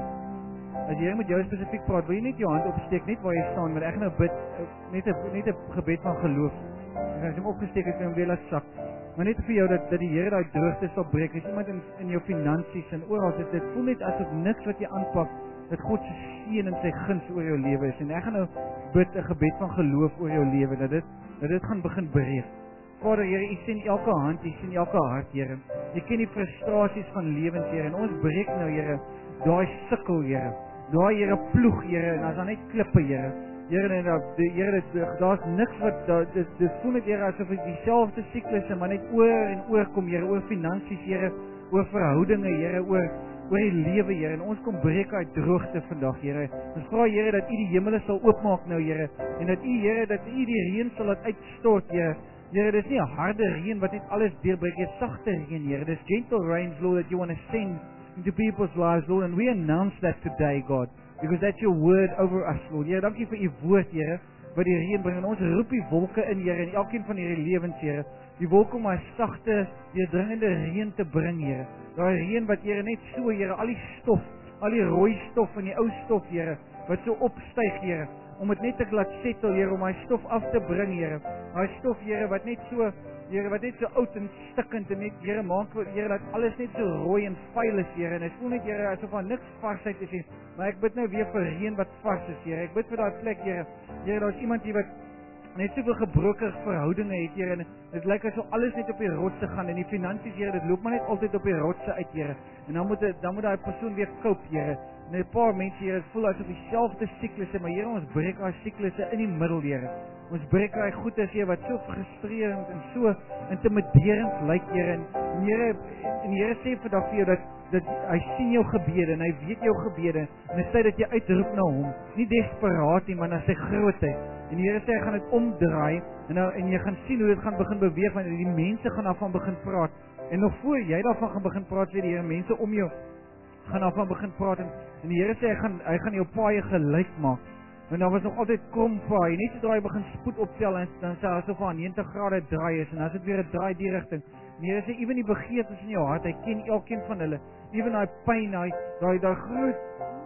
As jy met jou spesifiek praat, wil jy net jou hand opsteek, net waar jy staan, maar ek nou bid, net 'n net 'n gebed van geloof. En as jy hom opgesteek het, kan jy hom weer laat sak. Maar net vir jou dat dat die Here daai droogte sal breek. As iemand in in jou finansies en oral dit dit voel net asof niks wat jy aanpak, dat God se seën en sy guns oor jou lewe is. En ek gaan nou bid 'n gebed van geloof oor jou lewe dat dit dat dit gaan begin breek. Vader, Here, U sien elke hand, U sien elke hart, Here. U ken die frustrasies van lewens, Here, en ons breek nou, Here, daai sukkel, Here. Daai, Here, ploeg, Here, en as daar net klippe, Here. Here, en daar Here, daar's niks wat daar dit dit voel net, Here, asof dit dieselfde siklusse maar net oor en oor kom, Here, oor finansies, Here, oor verhoudinge, Here, oor oor die lewe, Here. En ons kom breek uit droogte vandag, Here. Ons vra, Here, dat U die hemele sal oopmaak nou, Here, en dat U, Here, dat U die reën sal laat uitstort, Here. Here, dis nie 'n harde reën wat net alles deurbreek, dis sagte reën, Here. Dis gentle rains, Lord, that you want to send into people's lives, Lord, and we announce that today, God, because that's your word over us, Lord. Here, dankie vir U woord, Here, wat die reën bring. En ons roep die wolke in, Here, in elkeen van hierdie lewens, Here. Die wolke om 'n sagte, deurdringende reën te bring, Here. Daai reën wat, Here, net so, Here, al die stof, al die rooi stof en die ou stof, Here, wat so opstyg, Here, om dit net te laat settle, Here, om hy stof af te bring, Here. Hy stof, Here, wat net so, Here, wat net so oud en stikkend en net, Here, maak, Here, dat alles net so rooi en vuil is, Here, en ek voel net, Here, asof daar niks varsheid is nie, maar ek bid nou weer vir reën wat vars is, Here. Ek bid vir daai plek, Here. Here, daar's iemand hier wat net soveel gebroke verhoudinge het, Here, en dit lyk asof alles net op die rotse gaan, en die finansies, Here, dit loop maar net altyd op die rotse uit, Here, en dan moet het, dan moet daai persoon weer koop, Here. En 'n paar mense, Here, het voel asof dieselfde siklusse, maar Here, ons breek daai siklusse in die middel, Here. Ons breek daai goedes, Here, wat so frustrerend en so intimiderend lyk, Here. En Here, en die Here sê vandag vir jou dat dat hy sien jou gebede en hy weet jou gebede en dit sê dat jy uitroep na hom, nie desperaat nie, maar na sy grootheid. En die Here sê hy gaan dit omdraai en nou en jy gaan sien hoe dit gaan begin beweeg, want die mense gaan daarvan begin praat. En nog voor jy daarvan gaan begin praat, sê die Here, mense om jou gaan daarvan begin praat en, en die Here sê hy gaan hy gaan jou paaie gelyk maak. En daar was nog altyd krom paai, net sodra jy begin spoed optel en dan sê asof aan negentig grade draai is en dan is dit weer 'n draai die rigting. En die Here sê ewen die begeertes in jou hart, hy ken elkeen van hulle. Ewen daai pyn, daai daai daai groot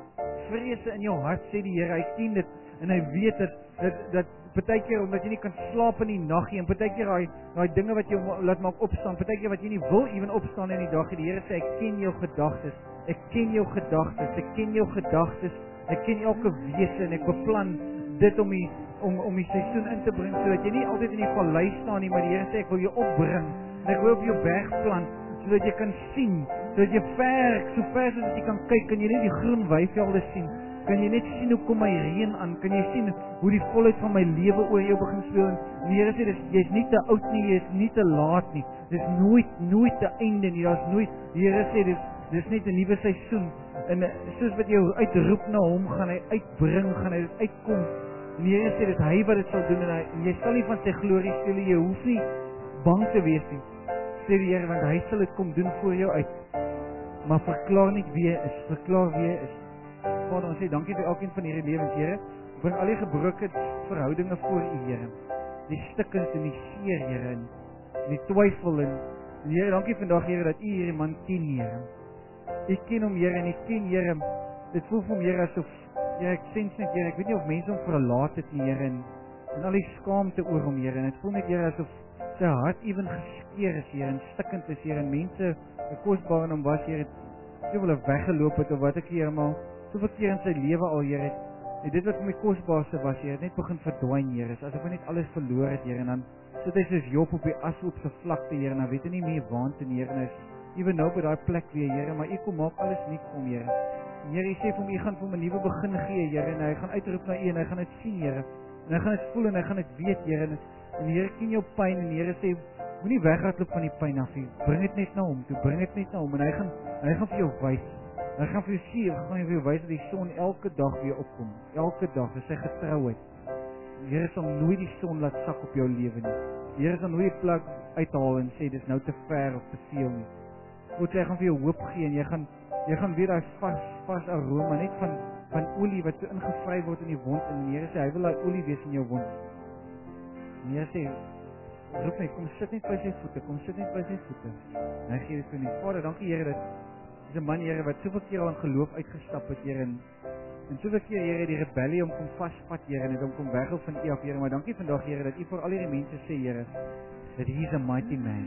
vrese in jou hart, sê die Here, hy ken dit en hy weet dat dat dat partykeer omdat jy nie kan slaap in die nag nie en partykeer daai daai dinge wat jou laat maak opstaan, partykeer wat jy nie wil ewen opstaan in die dag nie. Die Here sê ek ken jou gedagtes. Ek ken jou gedagtes. Ek ken jou gedagtes. Ek ken elke wese en ek beplan dit om die om om die seisoen in te bring sodat jy nie altyd in die vallei staan nie, maar die Here sê ek wil jou opbring. En ek wil op jou berg plant sodat jy kan sien, sodat jy ver, so ver sodat jy kan kyk, kan jy net die groen weivelde sien. Kan jy net sien hoe kom my reën aan? Kan jy sien hoe die volheid van my lewe oor jou begin speel? En die Here sê dis jy's nie te oud nie, jy's nie te laat nie. Dis nooit nooit 'n einde nie. Daar's nooit. Die Here sê dis dis net 'n nuwe seisoen. En soos wat jy uitroep na hom, gaan hy uitbring, gaan hy dit uitkom. En die Here sê dis hy wat dit sal doen en, hy, en jy sal nie van sy glorie steel nie. Jy hoef nie bang te wees nie. Sê die Here, want hy sal dit kom doen voor jou uit. Maar verklaar net wie hy is. Verklaar wie hy is. Vader, ons sê dankie vir elkeen van hierdie lewens, Here. Bring al die gebroke verhoudinge voor U, Here. Die stikkings en die seer, Here, en die twyfel en, en Here, dankie vandag, Here, dat U hierdie man ken, Here. U ken hom, Here, en U ken, Here. Dit voel vir hom, Here, asof Ja, ek sens net, Here, ek weet nie of mense hom verlaat het nie, Here, en, en al die skaamte oor hom, Here, en het voel net, Here, asof sy hart ewen geskeer is, Here, en stikkend is, Here, en mense, die kosbaar in hom was, Here, soveel hulle weggeloop het, of wat ek hier maar, soveel keer in sy lewe al, Here, en dit wat vir my kosbaarste was, Here, net begin verdwyn, Here, asof hy net alles verloor het, Here, en dan sit hy soos Job op die ashoopse vlakte, Here, en dan weet hy nie meer waant te neer, en hy is ewen nou by daai plek weer, Here, maar U kom maak alles nuut vir hom, Here. En Here, U sê vir hom, U gaan vir hom 'n nuwe begin gee, Here, en hy gaan uitroep na U, en hy gaan dit sien, Here, en hy gaan dit voel, en hy gaan dit weet, Here, en, en die Here ken jou pyn, en die Here sê, moenie weghardloop van die pyn af nie, bring dit net na hom toe, bring dit net na hom, en hy gaan, hy gaan vir jou wys, hy gaan vir jou sê, hy gaan vir jou wys dat die son elke dag weer opkom, elke dag, is sy getrouheid. Die Here sal nooit die son laat sak op jou lewe nie. Die Here sal nooit die plek uithaal en sê, dis nou te ver of te veel nie. God sê, hy gaan vir jou hoop gee, en jy gaan, jy gaan weer daai vars, vars aroma, net van, van olie, wat so ingevry word in die wond, en die Here sê, hy wil daai olie wees in jou wond. En die Here sê, roep net, kom sit net by sy voete, kom sit net by sy voete. En hy gee dit vir nie. Vader, dankie Here, dat is 'n man, Here, wat soveel keer al in geloof uitgestap het, Here, en, en soveel keer, Here, die rebellie om kom vasvat, Here, en het om kom weghou van U af, Here, maar dankie vandag, Here, dat U vir al hierdie mense sê, Here, that He's a mighty man,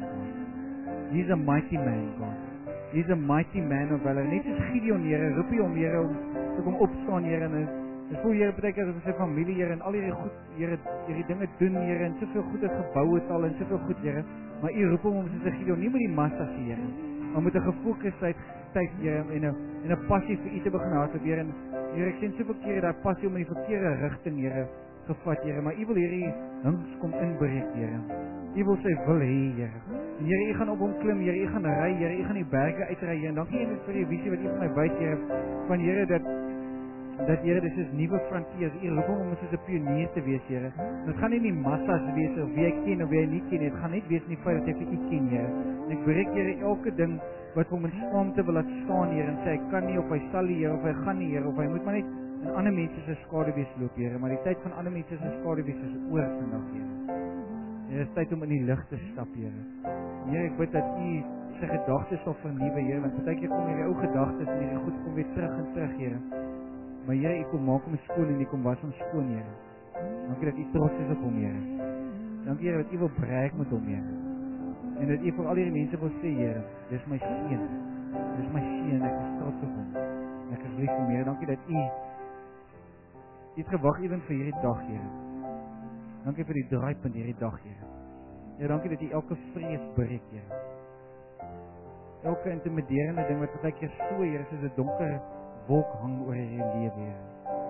God. He's a mighty man, God. He's a mighty man of valor. Net soos Gideon, Here, roep U hom, Here, om te kom opstaan, Here, en en voel, Here, beteken dat sy familie, Here, en al hierdie goed, Here, hierdie dinge doen, Here, en soveel goed het gebou het al, en soveel goed, Here, maar U roep hom om soos 'n Gideon, nie met die massas, Here, maar met 'n gefokusheid, tyd, Here, en 'n en 'n passie vir U te begin hardloop, Here, en Here, ek sien soveel kere daai passie om in die verkeerde rigting, Here, gevat, Here, maar U wil hierdie links kom inbreek, Here. U wil sy wil hê, Here. En Here, U gaan op hom klim, Here, U gaan ry, Here, U gaan die berge uitry, Here, en dankie Here vir die visie wat U vir my wys, Here, van Here, dat dat Here, dis is nuwe frontiers. U roep hom om soos 'n pionier te wees, Here. Dit gaan nie die massas wees of wie hy ken of wie hy nie ken nie. Dit gaan net wees in die feit dat hy vir U ken, Here. En ek breek, Here, elke ding wat hom in skaamte wil laat staan, Here, en sê hy kan nie of hy sal nie, Here, of hy gaan nie, Here, of hy moet maar net in ander mense se skaduwees loop, Here, maar die tyd van ander mense se skaduwees is oor vandag, Here. Here, is tyd om in die lig te stap, Here. Here, ek bid dat U sy gedagtes sal vernuwe, Here, want baie keer kom hierdie ou gedagtes en hierdie goed kom weer terug en terug, Here. Maar Here, U kom maak hom skoon en U kom was hom skoon, Here. Dankie dat U trots is op hom, Here. Dankie Here dat U wil breek met hom, Here. En dat U vir al hierdie mense wil sê, Here, dis my seun. Dis my seun, ek is trots op hom. Ek is lief vir hom, Here. Dankie dat U U het gewag ewen vir hierdie dag, Here. Dankie vir die draaipunt hierdie dag, Here. Ja, dankie dat U elke vrees breek, Here. Elke intimiderende ding wat baie keer so, Here, soos 'n donker wolk hang oor hierdie lewe, Here.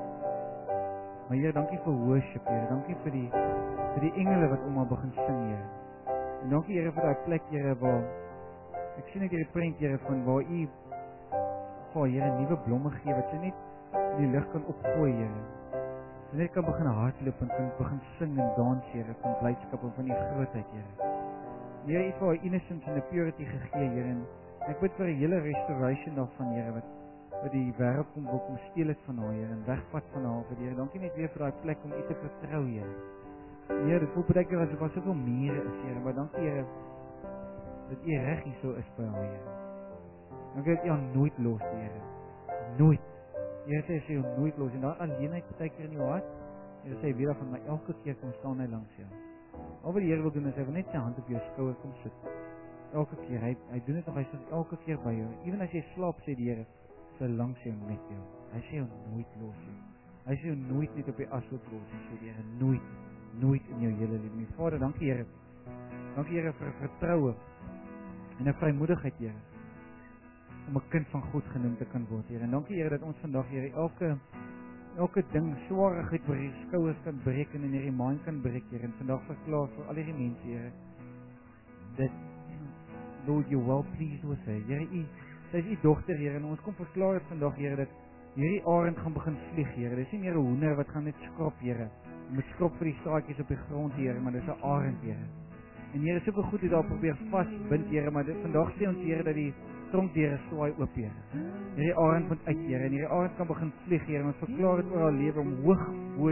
Maar Here, dankie vir worship, Here. Dankie vir die vir die engele wat om haar begin sing, Here. En dankie Here vir daai plek, Here, waar ek sien net hierdie prent, Here, van waar U vir Here nuwe blomme gee wat sy net in die lig kan opgooi, Here. Sy net kan begin hardloop en kan begin sing en dans, Here, van blydskap en van U grootheid, Here. Here, U het vir haar innocence en purity gegee, Here, en ek bid vir 'n hele restoration daarvan, Here, wat wat die wêreld kom wil kom steel het van haar, Here, en wegvat van haar, vir Here. Dankie net weer vir daai plek om U te vertrou, Here. Here, dit voel baie keer asof daar soveel mure is, Here, maar dankie Here dat U reg hier so is by haar, Here. Dankie dat U haar nooit los, Here. Nooit. Here sê sy jou nooit los, en daai alleenheid baie keer in jou hart, Here sê weer van my elke keer kom staan hy langs jou. Al wat die Here wil doen is hy wil net sy hand op jou skouer kom sit. Elke keer, hy, hy doen dit nog, hy sit elke keer by jou. Ewen as jy slaap, sê die Here, sy langs jou met jou. Hy sê jou nooit los nie. Hy sê jou nooit net op die ashoop los nie, sê die Here, nooit, nooit in jou hele lewe nie. Vader, dankie Here. Dankie Here vir vertroue en 'n vrymoedigheid, Here, om 'n kind van God genoem te kan word, Here. En dankie Here dat ons vandag, Here, elke elke ding, swaarigheid oor die skouers kan breek en in hierdie mind kan breek, Here. En vandag verklaar vir al hierdie mense, Here, dat Lord, you're well pleased with her. Here, U, sy is U dogter, Here, en ons kom verklaar het vandag, Here, dat hierdie arend gaan begin vlieg, Here. Dis nie meer 'n hoender wat gaan net skrap, Here. Jy moet skrap vir die saadjies op die grond, Here, maar dis 'n arend, Here. En Here, soveel goed het daar probeer vasbind, Here, maar dit, vandag sê ons, Here, dat die tronkdeure swaai oop, Here. Hierdie arend moet uit, Here, en hierdie arend kan begin vlieg, Here, en ons verklaar dit oor haar lewe om hoog oor die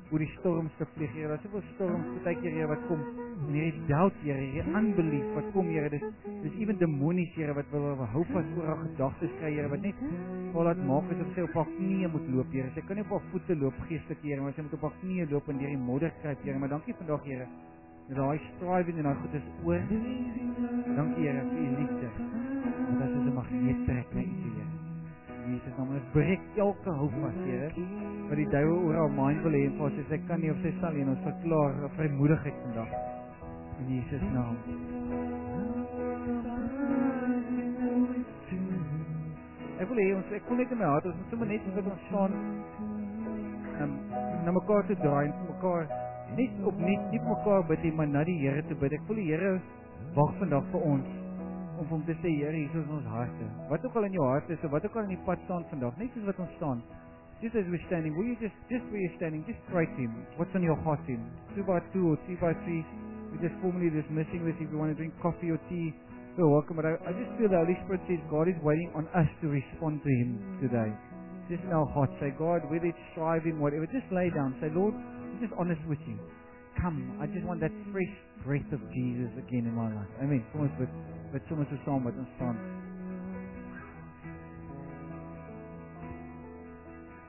oor die storms te vlieg, Here. Daar's soveel storms baie keer, Here, wat kom. En hierdie doubt, Here, hierdie unbelief wat kom, Here, dis dis ewen demonies, Here, wat wil hou vas oor haar gedagtes kry, Here, wat net wil laat maak asof sy op haar knieë moet loop, Here. Sy kan nie op haar voete loop geestelik, Here, maar sy moet op haar knieë loop en deur die modder kruip, Here. Maar dankie vandag, Here, dat daai striving en daai goed is oor. Dankie, Here, vir u liefde. Want as ons 'n magneet trek na u, Here. Jesus, naam, ons breek elke houvas, Here, wat die duiwel oor haar mind wil hê en vir sy kan nie of sy sal nie, en ons verklaar vrymoedigheid vandag. In Jesus naam. Ek wil hê ons, ek voel net in my hart, ons moet sommer net wat ons staan, um, na mekaar te draai, en vir mekaar, net opnieuw, nie vir mekaar bid, maar na die Here te bid. Ek voel die Here wag vandag vir ons, om om te sê, Here, hier is ons harte. Wat ook al in jou hart is, of wat ook al in die pad staan vandag, net soos wat ons staan, just as we're standing, will you just, just where you're standing, just pray to Him. What's on your heart, Him? Two by two or three by three. We're just formally dismissing this. If you want to drink coffee or tea, you're welcome. But I, I just feel the Holy Spirit says God is waiting on us to respond to Him today. Just in our hearts, say, God, whether it's striving, whatever, just lay down. Say, Lord, I'm just honest with you. Come, I just want that fresh breath of Jesus again in my life. Amen. Kom ons bid, bid soms so saam met ons staan.